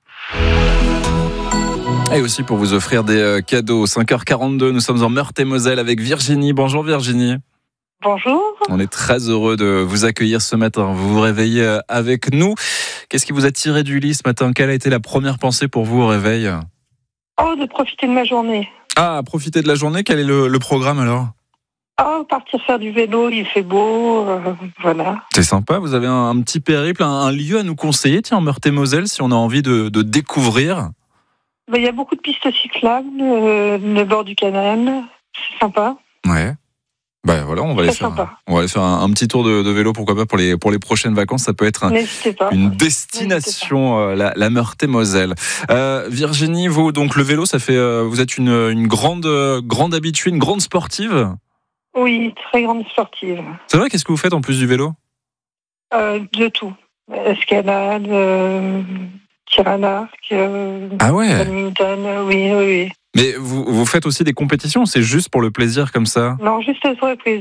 Et aussi pour vous offrir des cadeaux. cinq heures quarante-deux, nous sommes en Meurthe-et-Moselle avec Virginie. Bonjour Virginie. Bonjour. On est très heureux de vous accueillir ce matin. Vous vous réveillez avec nous. Qu'est-ce qui vous a tiré du lit ce matin ? Quelle a été la première pensée pour vous au réveil ? Oh, de profiter de ma journée. Ah, profiter de la journée. Quel est le, le programme alors ? Oh, partir faire du vélo, il fait beau, euh, voilà. C'est sympa, vous avez un, un petit périple, un, un lieu à nous conseiller, tiens, en Meurthe-et-Moselle, si on a envie de, de découvrir. Ben, y a beaucoup de pistes cyclables, euh, le bord du canal, c'est sympa. Ouais. Ben voilà, on va aller faire, un, on va aller faire un, un petit tour de, de vélo, pourquoi pas pour les pour les prochaines vacances. Ça peut être un, une destination, euh, la, la Meurthe-et-Moselle. Euh, Virginie, vous donc le vélo, ça fait, euh, vous êtes une, une grande euh, grande habituée, une grande sportive. Oui, très grande sportive. C'est vrai, qu'est-ce que vous faites en plus du vélo ? euh, De tout. Escalade, euh, tir à l'arc, euh, ah ouais. badminton, oui, oui, oui. Mais vous, vous faites aussi des compétitions, c'est juste pour le plaisir comme ça ? Non, juste pour le plaisir.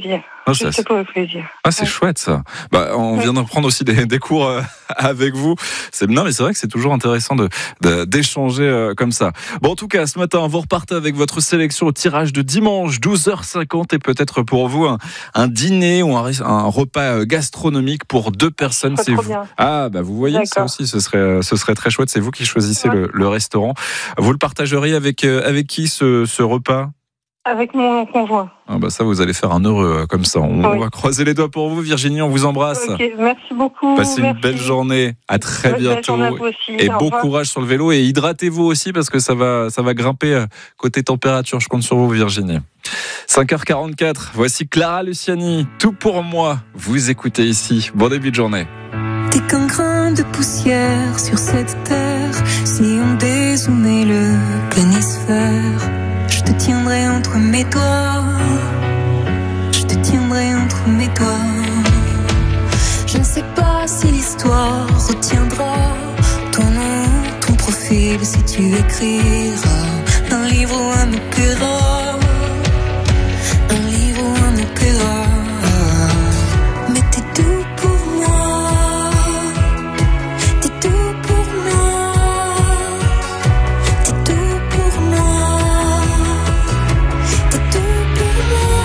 Ah, juste c'est... pour le plaisir. Ah, c'est ouais. chouette ça. Bah, on vient d'apprendre aussi des, des cours euh, avec vous. C'est... Non, mais c'est vrai que c'est toujours intéressant de, de, d'échanger euh, comme ça. Bon, en tout cas, ce matin, vous repartez avec votre sélection au tirage de dimanche, douze heures cinquante, et peut-être pour vous un, un dîner ou un, un repas gastronomique pour deux personnes. C'est, c'est vous. Bien. Ah, bah vous voyez, D'accord. ça aussi, ce serait, ce serait très chouette. C'est vous qui choisissez ouais. le, le restaurant. Vous le partageriez avec, euh, avec qui ce, ce repas ? Avec mon conjoint. Ah bah ça, vous allez faire un heureux comme ça. On oui. va croiser les doigts pour vous, Virginie. On vous embrasse. Okay, merci beaucoup. Passez merci. une belle journée. À très belle bientôt. À vous aussi. Et Au bon revoir. courage sur le vélo. Et hydratez-vous aussi parce que ça va, ça va grimper côté température. Je compte sur vous, Virginie. cinq heures quarante-quatre. Voici Clara Luciani. Tout pour moi. Vous écoutez ici. Bon début de journée. T'es qu'un grain de poussière sur cette terre. Si on dézoomait le planisphère, je te tiendrai entre mes doigts. Je te tiendrai entre mes doigts. Je ne sais pas si l'histoire retiendra ton nom, ton profil, si tu écriras un livre ou un opéra. Un livre ou un opéra. Mais t'es doux pour moi. T'es doux pour moi. T'es doux pour moi. T'es doux pour moi.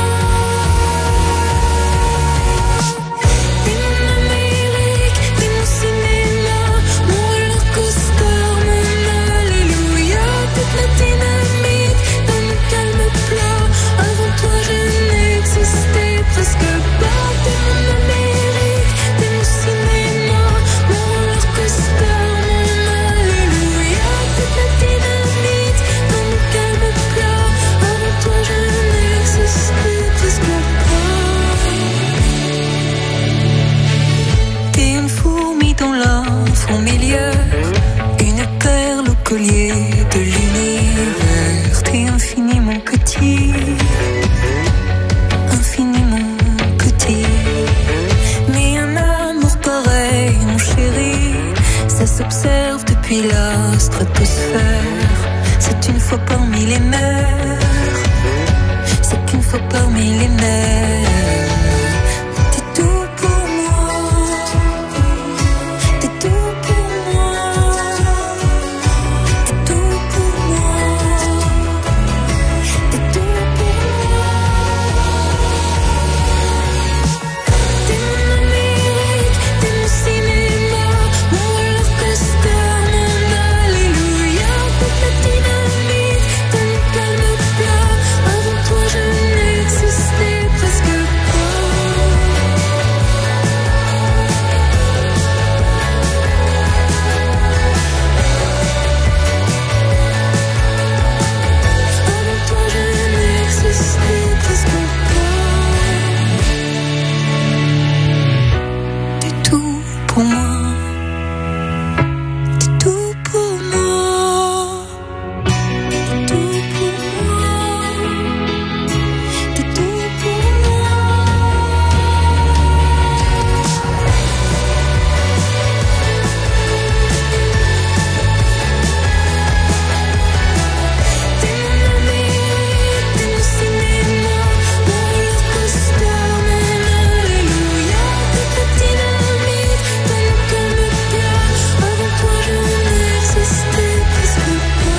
T'es mon Amérique, t'es mon cinéma, mon roller coaster, mon alléluia. Toute la dynamite dans mon calme plat. Avant toi je n'existais presque pas. T'es mon Amérique, t'es mon cinéma, mon roller coaster, mon alléluia. Toute la dynamite dans mon calme plat. Avant toi je n'existais presque pas. T'es une fourmi dans la fourmilière, une perle au collier de l'univers. T'es infiniment petit, infiniment petit. Mais un amour pareil, mon chéri, ça s'observe depuis la stratosphère. C'est une fois parmi les mers, c'est qu'une fois parmi les mers. T'es tout pour moi, t'es tout pour moi, t'es tout pour moi, t'es tout pour moi. T'es mon Amérique, t'es mon cinéma, mon roller coaster, mon alléluia. Toute la dynamite dans mon calme plat. Avant toi je n'existais presque pas. Avant toi je n'existais presque pas. T'es tout pour moi. T'es tout pour moi. T'es tout pour moi. T'es tout pour moi. T'es mon Amérique, t'es mon cinéma, mon roller coaster, mon alléluia. Toute la dynamite dans mon calme plat. Avant toi je n'existais presque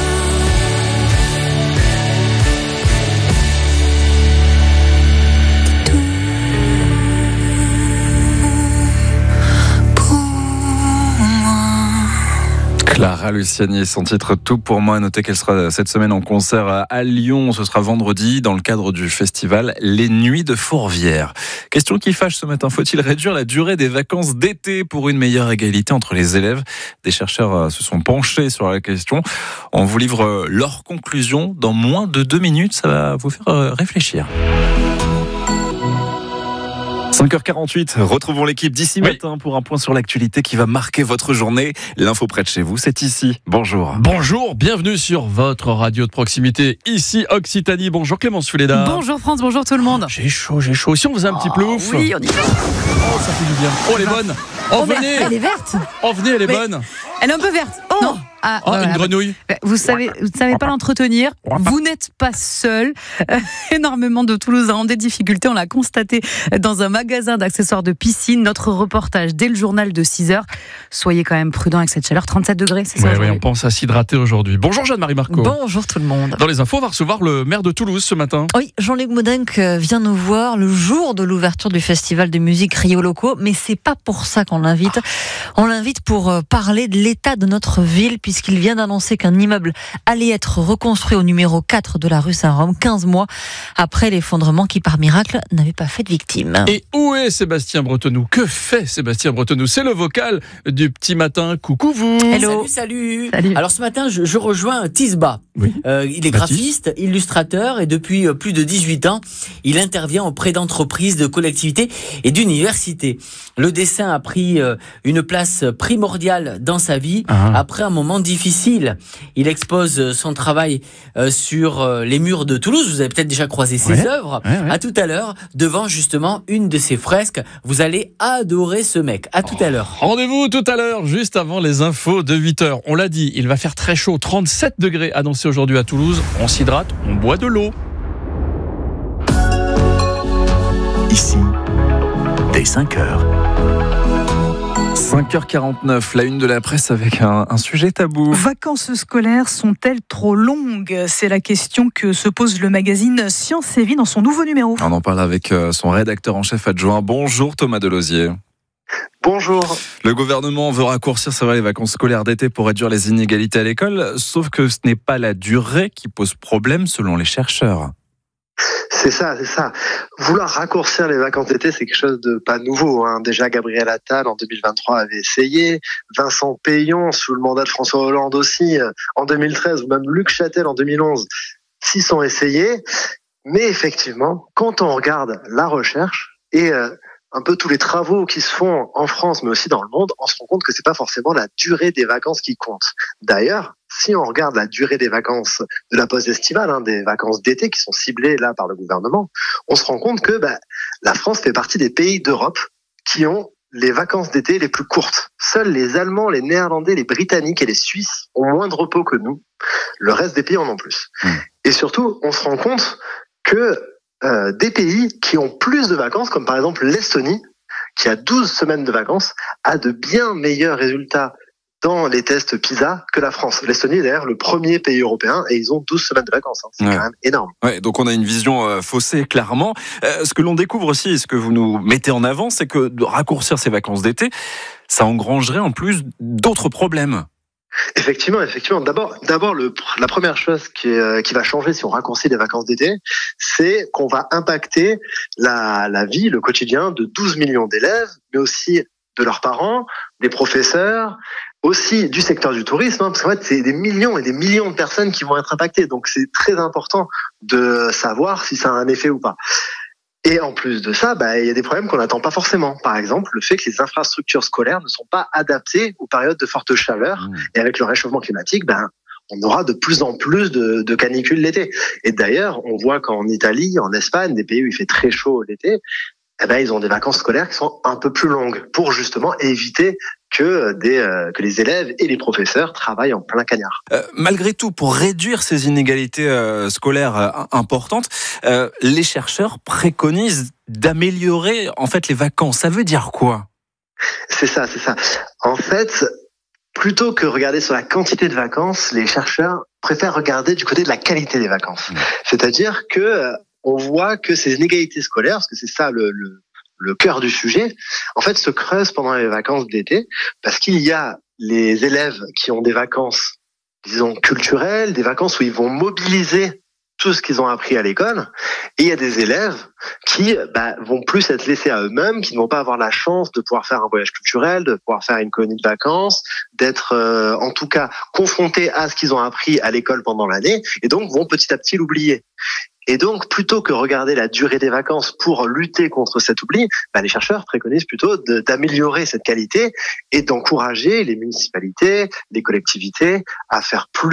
pas. T'es tout pour moi. Clara Luciani et son titre Tout pour moi. Notez qu'elle sera cette semaine en concert à Lyon. Ce sera vendredi dans le cadre du festival Les Nuits de Fourvière. Question qui fâche ce matin. Faut-il réduire la durée des vacances d'été pour une meilleure égalité entre les élèves ? Des chercheurs se sont penchés sur la question. On vous livre leurs conclusions dans moins de deux minutes. Ça va vous faire réfléchir. cinq heures quarante-huit, retrouvons l'équipe d'ici oui. matin pour un point sur l'actualité qui va marquer votre journée. L'info près de chez vous, c'est ici. Bonjour. Bonjour, bienvenue sur votre radio de proximité, ici Occitanie. Bonjour Clémence Fuleda. Bonjour France, bonjour tout le monde. J'ai chaud, j'ai chaud. Si on faisait un petit oh, plouf. Oui, on y va. Oh, ça fait du bien. Oh, elle est bonne. Oh, oh venez. Elle est verte. Oh, venez, elle est mais bonne. Elle est un peu verte. Oh. Non. Ah, Oh, voilà. une grenouille. Vous savez, vous ne savez pas l'entretenir. Vous n'êtes pas seul. Euh, énormément de Toulousains ont des difficultés. On l'a constaté dans un magasin d'accessoires de piscine. Notre reportage dès le journal de six heures. Soyez quand même prudents avec cette chaleur. trente-sept degrés, c'est ça Ouais, aujourd'hui. ouais, on pense à s'hydrater aujourd'hui. Bonjour Jeanne-Marie Marco. Bonjour tout le monde. Dans les infos, on va recevoir le maire de Toulouse ce matin. Oui, Jean-Luc Moudenc vient nous voir le jour de l'ouverture du festival de musique Rio Loco, mais c'est pas pour ça qu'on l'invite. On l'invite pour parler de l'état de notre ville, puisqu'il vient d'annoncer qu'un immeuble allait être reconstruit au numéro quatre de la rue Saint-Rome, quinze mois après l'effondrement qui, par miracle, n'avait pas fait de victimes. Et où est Sébastien Bretonneau? Que fait Sébastien Bretonneau? C'est le vocal du petit matin. Coucou vous. Hello. Salut, salut. Salut. Alors ce matin, je, je rejoins Tisba. Oui. Euh, il est graphiste, illustrateur et depuis euh, plus de dix-huit ans, il intervient auprès d'entreprises, de collectivités et d'universités. Le dessin a pris euh, une place primordiale dans sa vie Ah. après un moment difficile. Il expose son travail euh, sur euh, les murs de Toulouse. Vous avez peut-être déjà croisé ses Ouais. œuvres. Ouais, ouais. À tout à l'heure, devant justement une de ses fresques. Vous allez adorer ce mec. À tout à l'heure. Rendez-vous tout à l'heure, juste avant les infos de huit heures. On l'a dit, il va faire très chaud, trente-sept degrés annoncés aujourd'hui à Toulouse. On s'hydrate, on boit de l'eau. Ici, dès cinq heures. cinq heures quarante-neuf, la une de la presse avec un, un sujet tabou. Vacances scolaires sont-elles trop longues? C'est la question que se pose le magazine Science et Vie dans son nouveau numéro. On en parle avec son rédacteur en chef adjoint. Bonjour Thomas Delosier. Bonjour. Le gouvernement veut raccourcir, c'est vrai, les vacances scolaires d'été pour réduire les inégalités à l'école, sauf que ce n'est pas la durée qui pose problème selon les chercheurs. C'est ça, c'est ça. Vouloir raccourcir les vacances d'été, c'est quelque chose de pas nouveau, hein. Déjà, Gabriel Attal, en deux mille vingt-trois, avait essayé. Vincent Payon, sous le mandat de François Hollande aussi, en deux mille treize, ou même Luc Châtel en deux mille onze, s'y sont essayés. Mais effectivement, quand on regarde la recherche et euh, un peu tous les travaux qui se font en France, mais aussi dans le monde, on se rend compte que c'est pas forcément la durée des vacances qui compte. D'ailleurs, si on regarde la durée des vacances de la pause estivale, hein, des vacances d'été qui sont ciblées là par le gouvernement, on se rend compte que bah, la France fait partie des pays d'Europe qui ont les vacances d'été les plus courtes. Seuls les Allemands, les Néerlandais, les Britanniques et les Suisses ont moins de repos que nous. Le reste des pays en ont plus. Et surtout, on se rend compte que Euh, des pays qui ont plus de vacances, comme par exemple l'Estonie, qui a douze semaines de vacances, a de bien meilleurs résultats dans les tests PISA que la France. L'Estonie est d'ailleurs le premier pays européen et ils ont douze semaines de vacances. Hein. C'est Ouais. quand même énorme. Ouais, donc on a une vision euh, faussée, clairement. Euh, ce que l'on découvre aussi, et ce que vous nous mettez en avant, c'est que de raccourcir ces vacances d'été, ça engrangerait en plus d'autres problèmes. Effectivement, effectivement. D'abord, d'abord, le, la première chose qui, est, qui va changer si on raccourcit les vacances d'été, c'est qu'on va impacter la, la vie, le quotidien de douze millions d'élèves, mais aussi de leurs parents, des professeurs, aussi du secteur du tourisme, hein, parce qu'en fait, c'est des millions et des millions de personnes qui vont être impactées. Donc, c'est très important de savoir si ça a un effet ou pas. Et en plus de ça, bah, il y a des problèmes qu'on n'attend pas forcément. Par exemple, le fait que les infrastructures scolaires ne sont pas adaptées aux périodes de forte chaleur. Mmh. Et avec le réchauffement climatique, ben, on aura de plus en plus de, de canicules l'été. Et d'ailleurs, on voit qu'en Italie, en Espagne, des pays où il fait très chaud l'été, eh ben, ils ont des vacances scolaires qui sont un peu plus longues pour justement éviter que, des, euh, que les élèves et les professeurs travaillent en plein cagnard. Euh, malgré tout, pour réduire ces inégalités euh, scolaires euh, importantes, euh, les chercheurs préconisent d'améliorer en fait les vacances. Ça veut dire quoi? C'est ça, c'est ça. En fait, plutôt que regarder sur la quantité de vacances, les chercheurs préfèrent regarder du côté de la qualité des vacances. Mmh. C'est-à-dire que euh, on voit que ces inégalités scolaires, parce que c'est ça le, le le cœur du sujet, en fait, se creuse pendant les vacances d'été, parce qu'il y a les élèves qui ont des vacances, disons, culturelles, des vacances où ils vont mobiliser tout ce qu'ils ont appris à l'école, et il y a des élèves qui bah, vont plus être laissés à eux-mêmes, qui ne vont pas avoir la chance de pouvoir faire un voyage culturel, de pouvoir faire une colonie de vacances, d'être euh, en tout cas confrontés à ce qu'ils ont appris à l'école pendant l'année, et donc vont petit à petit l'oublier. Et donc, plutôt que regarder la durée des vacances pour lutter contre cet oubli, bah, les chercheurs préconisent plutôt de, d'améliorer cette qualité et d'encourager les municipalités, les collectivités à faire plus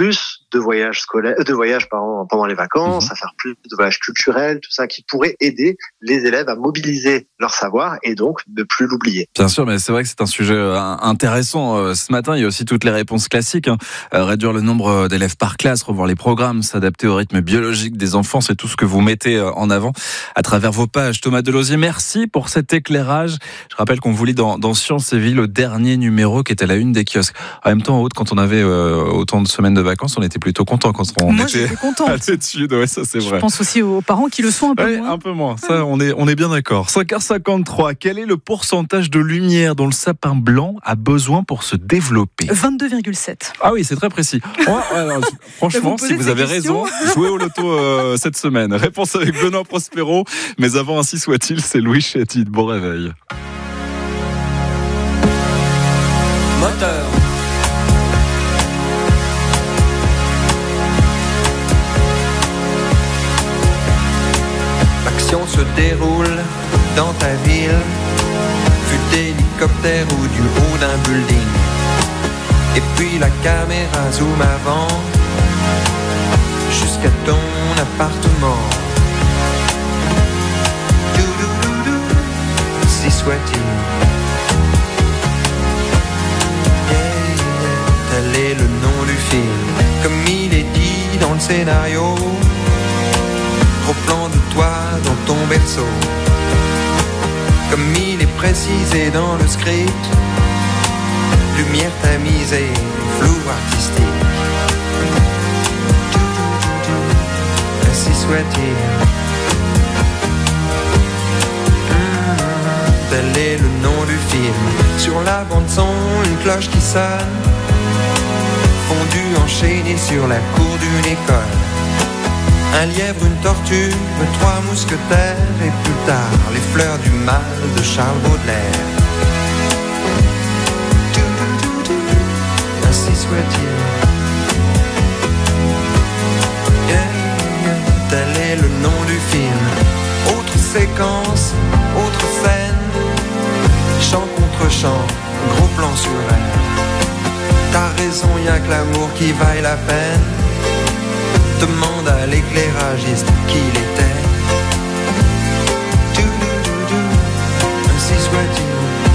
de voyages scolaires, de voyages pardon, pendant les vacances, Mmh. à faire plus de voyages culturels, tout ça qui pourrait aider les élèves à mobiliser leur savoir et donc ne plus l'oublier. Bien sûr, mais c'est vrai que c'est un sujet euh, intéressant. Euh, ce matin, il y a aussi toutes les réponses classiques. Hein. Euh, réduire le nombre d'élèves par classe, revoir les programmes, s'adapter au rythme biologique des enfants, c'est tout ce que vous mettez euh, en avant à travers vos pages. Thomas Delosier, merci pour cet éclairage. Je rappelle qu'on vous lit dans, dans Sciences et Vie, le dernier numéro qui est à la une des kiosques. En même temps, en Haute, quand on avait euh, autant de semaines de vacances, on était plutôt content quand on Moi, était j'étais contente. à l'étude. Ouais, ça c'est Je vrai. pense aussi aux parents qui le sont un peu Ouais, moins. un peu moins. Ça, on est, on est bien d'accord. cinq heures cinquante-trois. Quel est le pourcentage de lumière dont le sapin blanc a besoin pour se développer? vingt-deux virgule sept. Ah oui, c'est très précis. Ouais, ouais, alors, franchement, Vous si posez vous ces avez questions raison, jouez au loto euh, cette semaine. Réponse avec Benoît Prospero. Mais avant, ainsi soit-il, c'est Louis Chétide. Bon réveil. Moteur. L'action se déroule dans ta ville, fut d'hélicoptère ou du haut d'un building. Et puis la caméra zoom avant, jusqu'à ton appartement. Doudoudou, si soit-il. Yeah, yeah, tel est le nom du film, comme il est dit dans le scénario. Au plan de toi dans ton berceau, comme il est précisé dans le script. Lumière tamisée, flou artistique. Ainsi soit-il. Mmh, tel est le nom du film. Sur la bande son, une cloche qui sonne, fondue enchaînée sur la cour d'une école. Un lièvre, une tortue, trois mousquetaires et plus tard les fleurs du mal de Charles Baudelaire. Ainsi soit-il. Yeah, yeah, tel est le nom du film. Autre séquence, autre scène, chant contre chant, gros plan sur elle. T'as raison, y'a que l'amour qui vaille la peine. Demande à l'éclairagiste qui il était. Doudoudou, ainsi soit-il.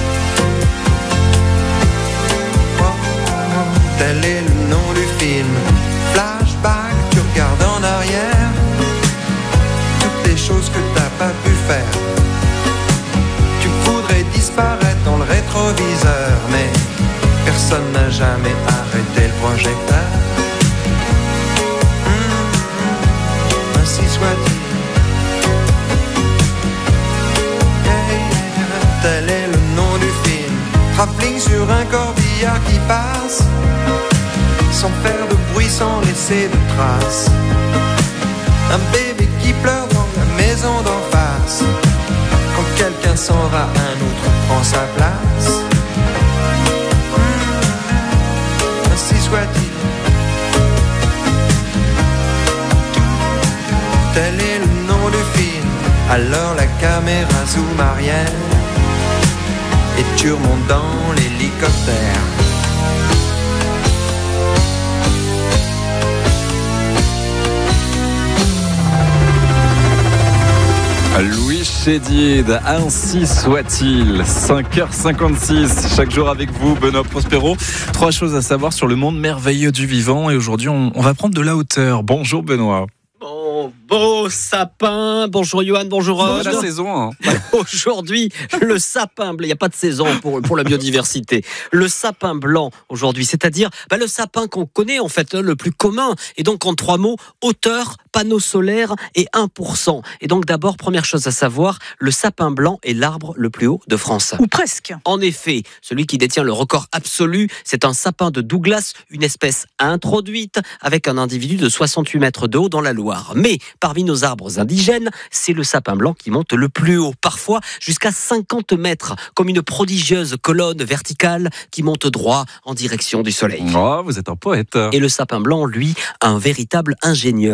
Oh, oh, tel est le nom du film. Flashback, tu regardes en arrière, toutes les choses que t'as pas pu faire. Tu voudrais disparaître dans le rétroviseur, mais personne n'a jamais arrêté le projecteur. Ainsi soit-il. Yeah, yeah, tel est le nom du film. Travelling sur un corbillard qui passe, sans faire de bruit, sans laisser de traces. Un bébé qui pleure dans la maison d'en face. Quand quelqu'un s'en va, un autre prend sa place. Mmh, ainsi soit-il. Tel est le nom du film. Alors la caméra zoom arrière et tu remontes dans l'hélicoptère. Louis Chédid, ainsi soit-il. cinq heures cinquante-six, chaque jour avec vous, Benoît Prospero. Trois choses à savoir sur le monde merveilleux du vivant. Et aujourd'hui, on, on va prendre de la hauteur. Bonjour Benoît. Bon, beau sapin. Bonjour Johan, bonjour Rod. C'est la saison. Hein. Aujourd'hui, le sapin blanc. Il n'y a pas de saison pour, pour la biodiversité. Le sapin blanc aujourd'hui, c'est-à-dire bah, le sapin qu'on connaît en fait, le plus commun. Et donc en trois mots, hauteur, panneaux solaires et un pour cent. Et donc d'abord, première chose à savoir, le sapin blanc est l'arbre le plus haut de France. Ou presque. En effet, celui qui détient le record absolu, c'est un sapin de Douglas, une espèce introduite avec un individu de soixante-huit mètres de haut dans la Loire. Mais parmi nos arbres indigènes, c'est le sapin blanc qui monte le plus haut, parfois jusqu'à cinquante mètres, comme une prodigieuse colonne verticale qui monte droit en direction du soleil. Oh, vous êtes un poète. Et le sapin blanc, lui, un véritable ingénieur. De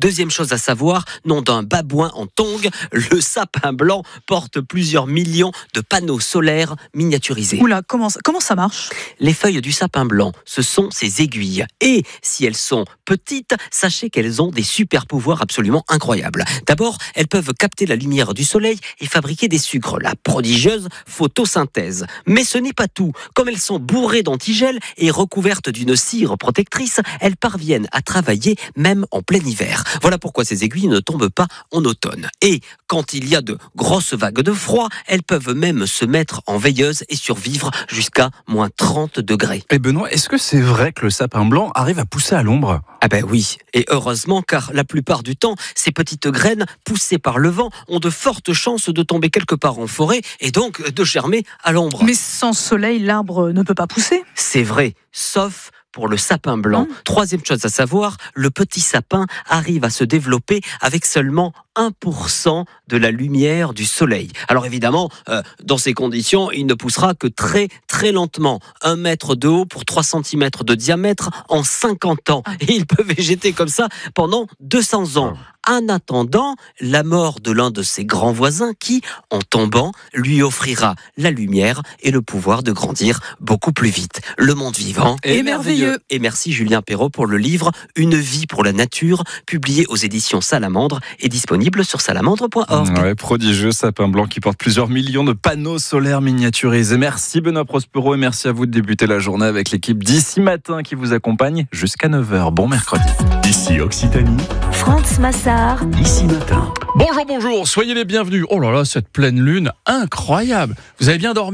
Deuxième chose à savoir, nom d'un babouin en tongs, le sapin blanc porte plusieurs millions de panneaux solaires miniaturisés. Oula, comment, comment ça marche ? Les feuilles du sapin blanc, ce sont ses aiguilles. Et si elles sont petites, sachez qu'elles ont des super pouvoirs absolument incroyables. D'abord, elles peuvent capter la lumière du soleil et fabriquer des sucres, la prodigieuse photosynthèse. Mais ce n'est pas tout. Comme elles sont bourrées d'antigel et recouvertes d'une cire protectrice, elles parviennent à travailler même en plein hiver. Voilà pourquoi ces aiguilles ne tombent pas en automne. Et quand il y a de grosses vagues de froid, elles peuvent même se mettre en veilleuse et survivre jusqu'à moins trente degrés. Et Benoît, est-ce que c'est vrai que le sapin blanc arrive à pousser à l'ombre ? Ah ben oui, et heureusement, car la plupart du temps, ces petites graines, poussées par le vent, ont de fortes chances de tomber quelque part en forêt et donc de germer à l'ombre. Mais sans soleil, l'arbre ne peut pas pousser. C'est vrai, sauf pour le sapin blanc. Mmh. Troisième chose à savoir, le petit sapin arrive à se développer avec seulement un pour cent de la lumière du soleil. Alors évidemment, euh, dans ces conditions, il ne poussera que très très lentement. Un mètre de haut pour trois centimètres de diamètre en cinquante ans. Et il peut végéter comme ça pendant deux cents ans. En attendant la mort de l'un de ses grands voisins qui, en tombant, lui offrira la lumière et le pouvoir de grandir beaucoup plus vite. Le monde vivant est merveilleux. Et merci Julien Perrault pour le livre Une vie pour la nature, publié aux éditions Salamandre et disponible sur salamandre point org. Ouais, prodigieux sapin blanc qui porte plusieurs millions de panneaux solaires miniaturisés. Merci Benoît Prospero et merci à vous de débuter la journée avec l'équipe d'Ici Matin qui vous accompagne jusqu'à neuf heures. Bon mercredi. Ici Occitanie. France Massard. Ici Matin. Bonjour, bonjour, soyez les bienvenus. Oh là là, cette pleine lune incroyable. Vous avez bien dormi ?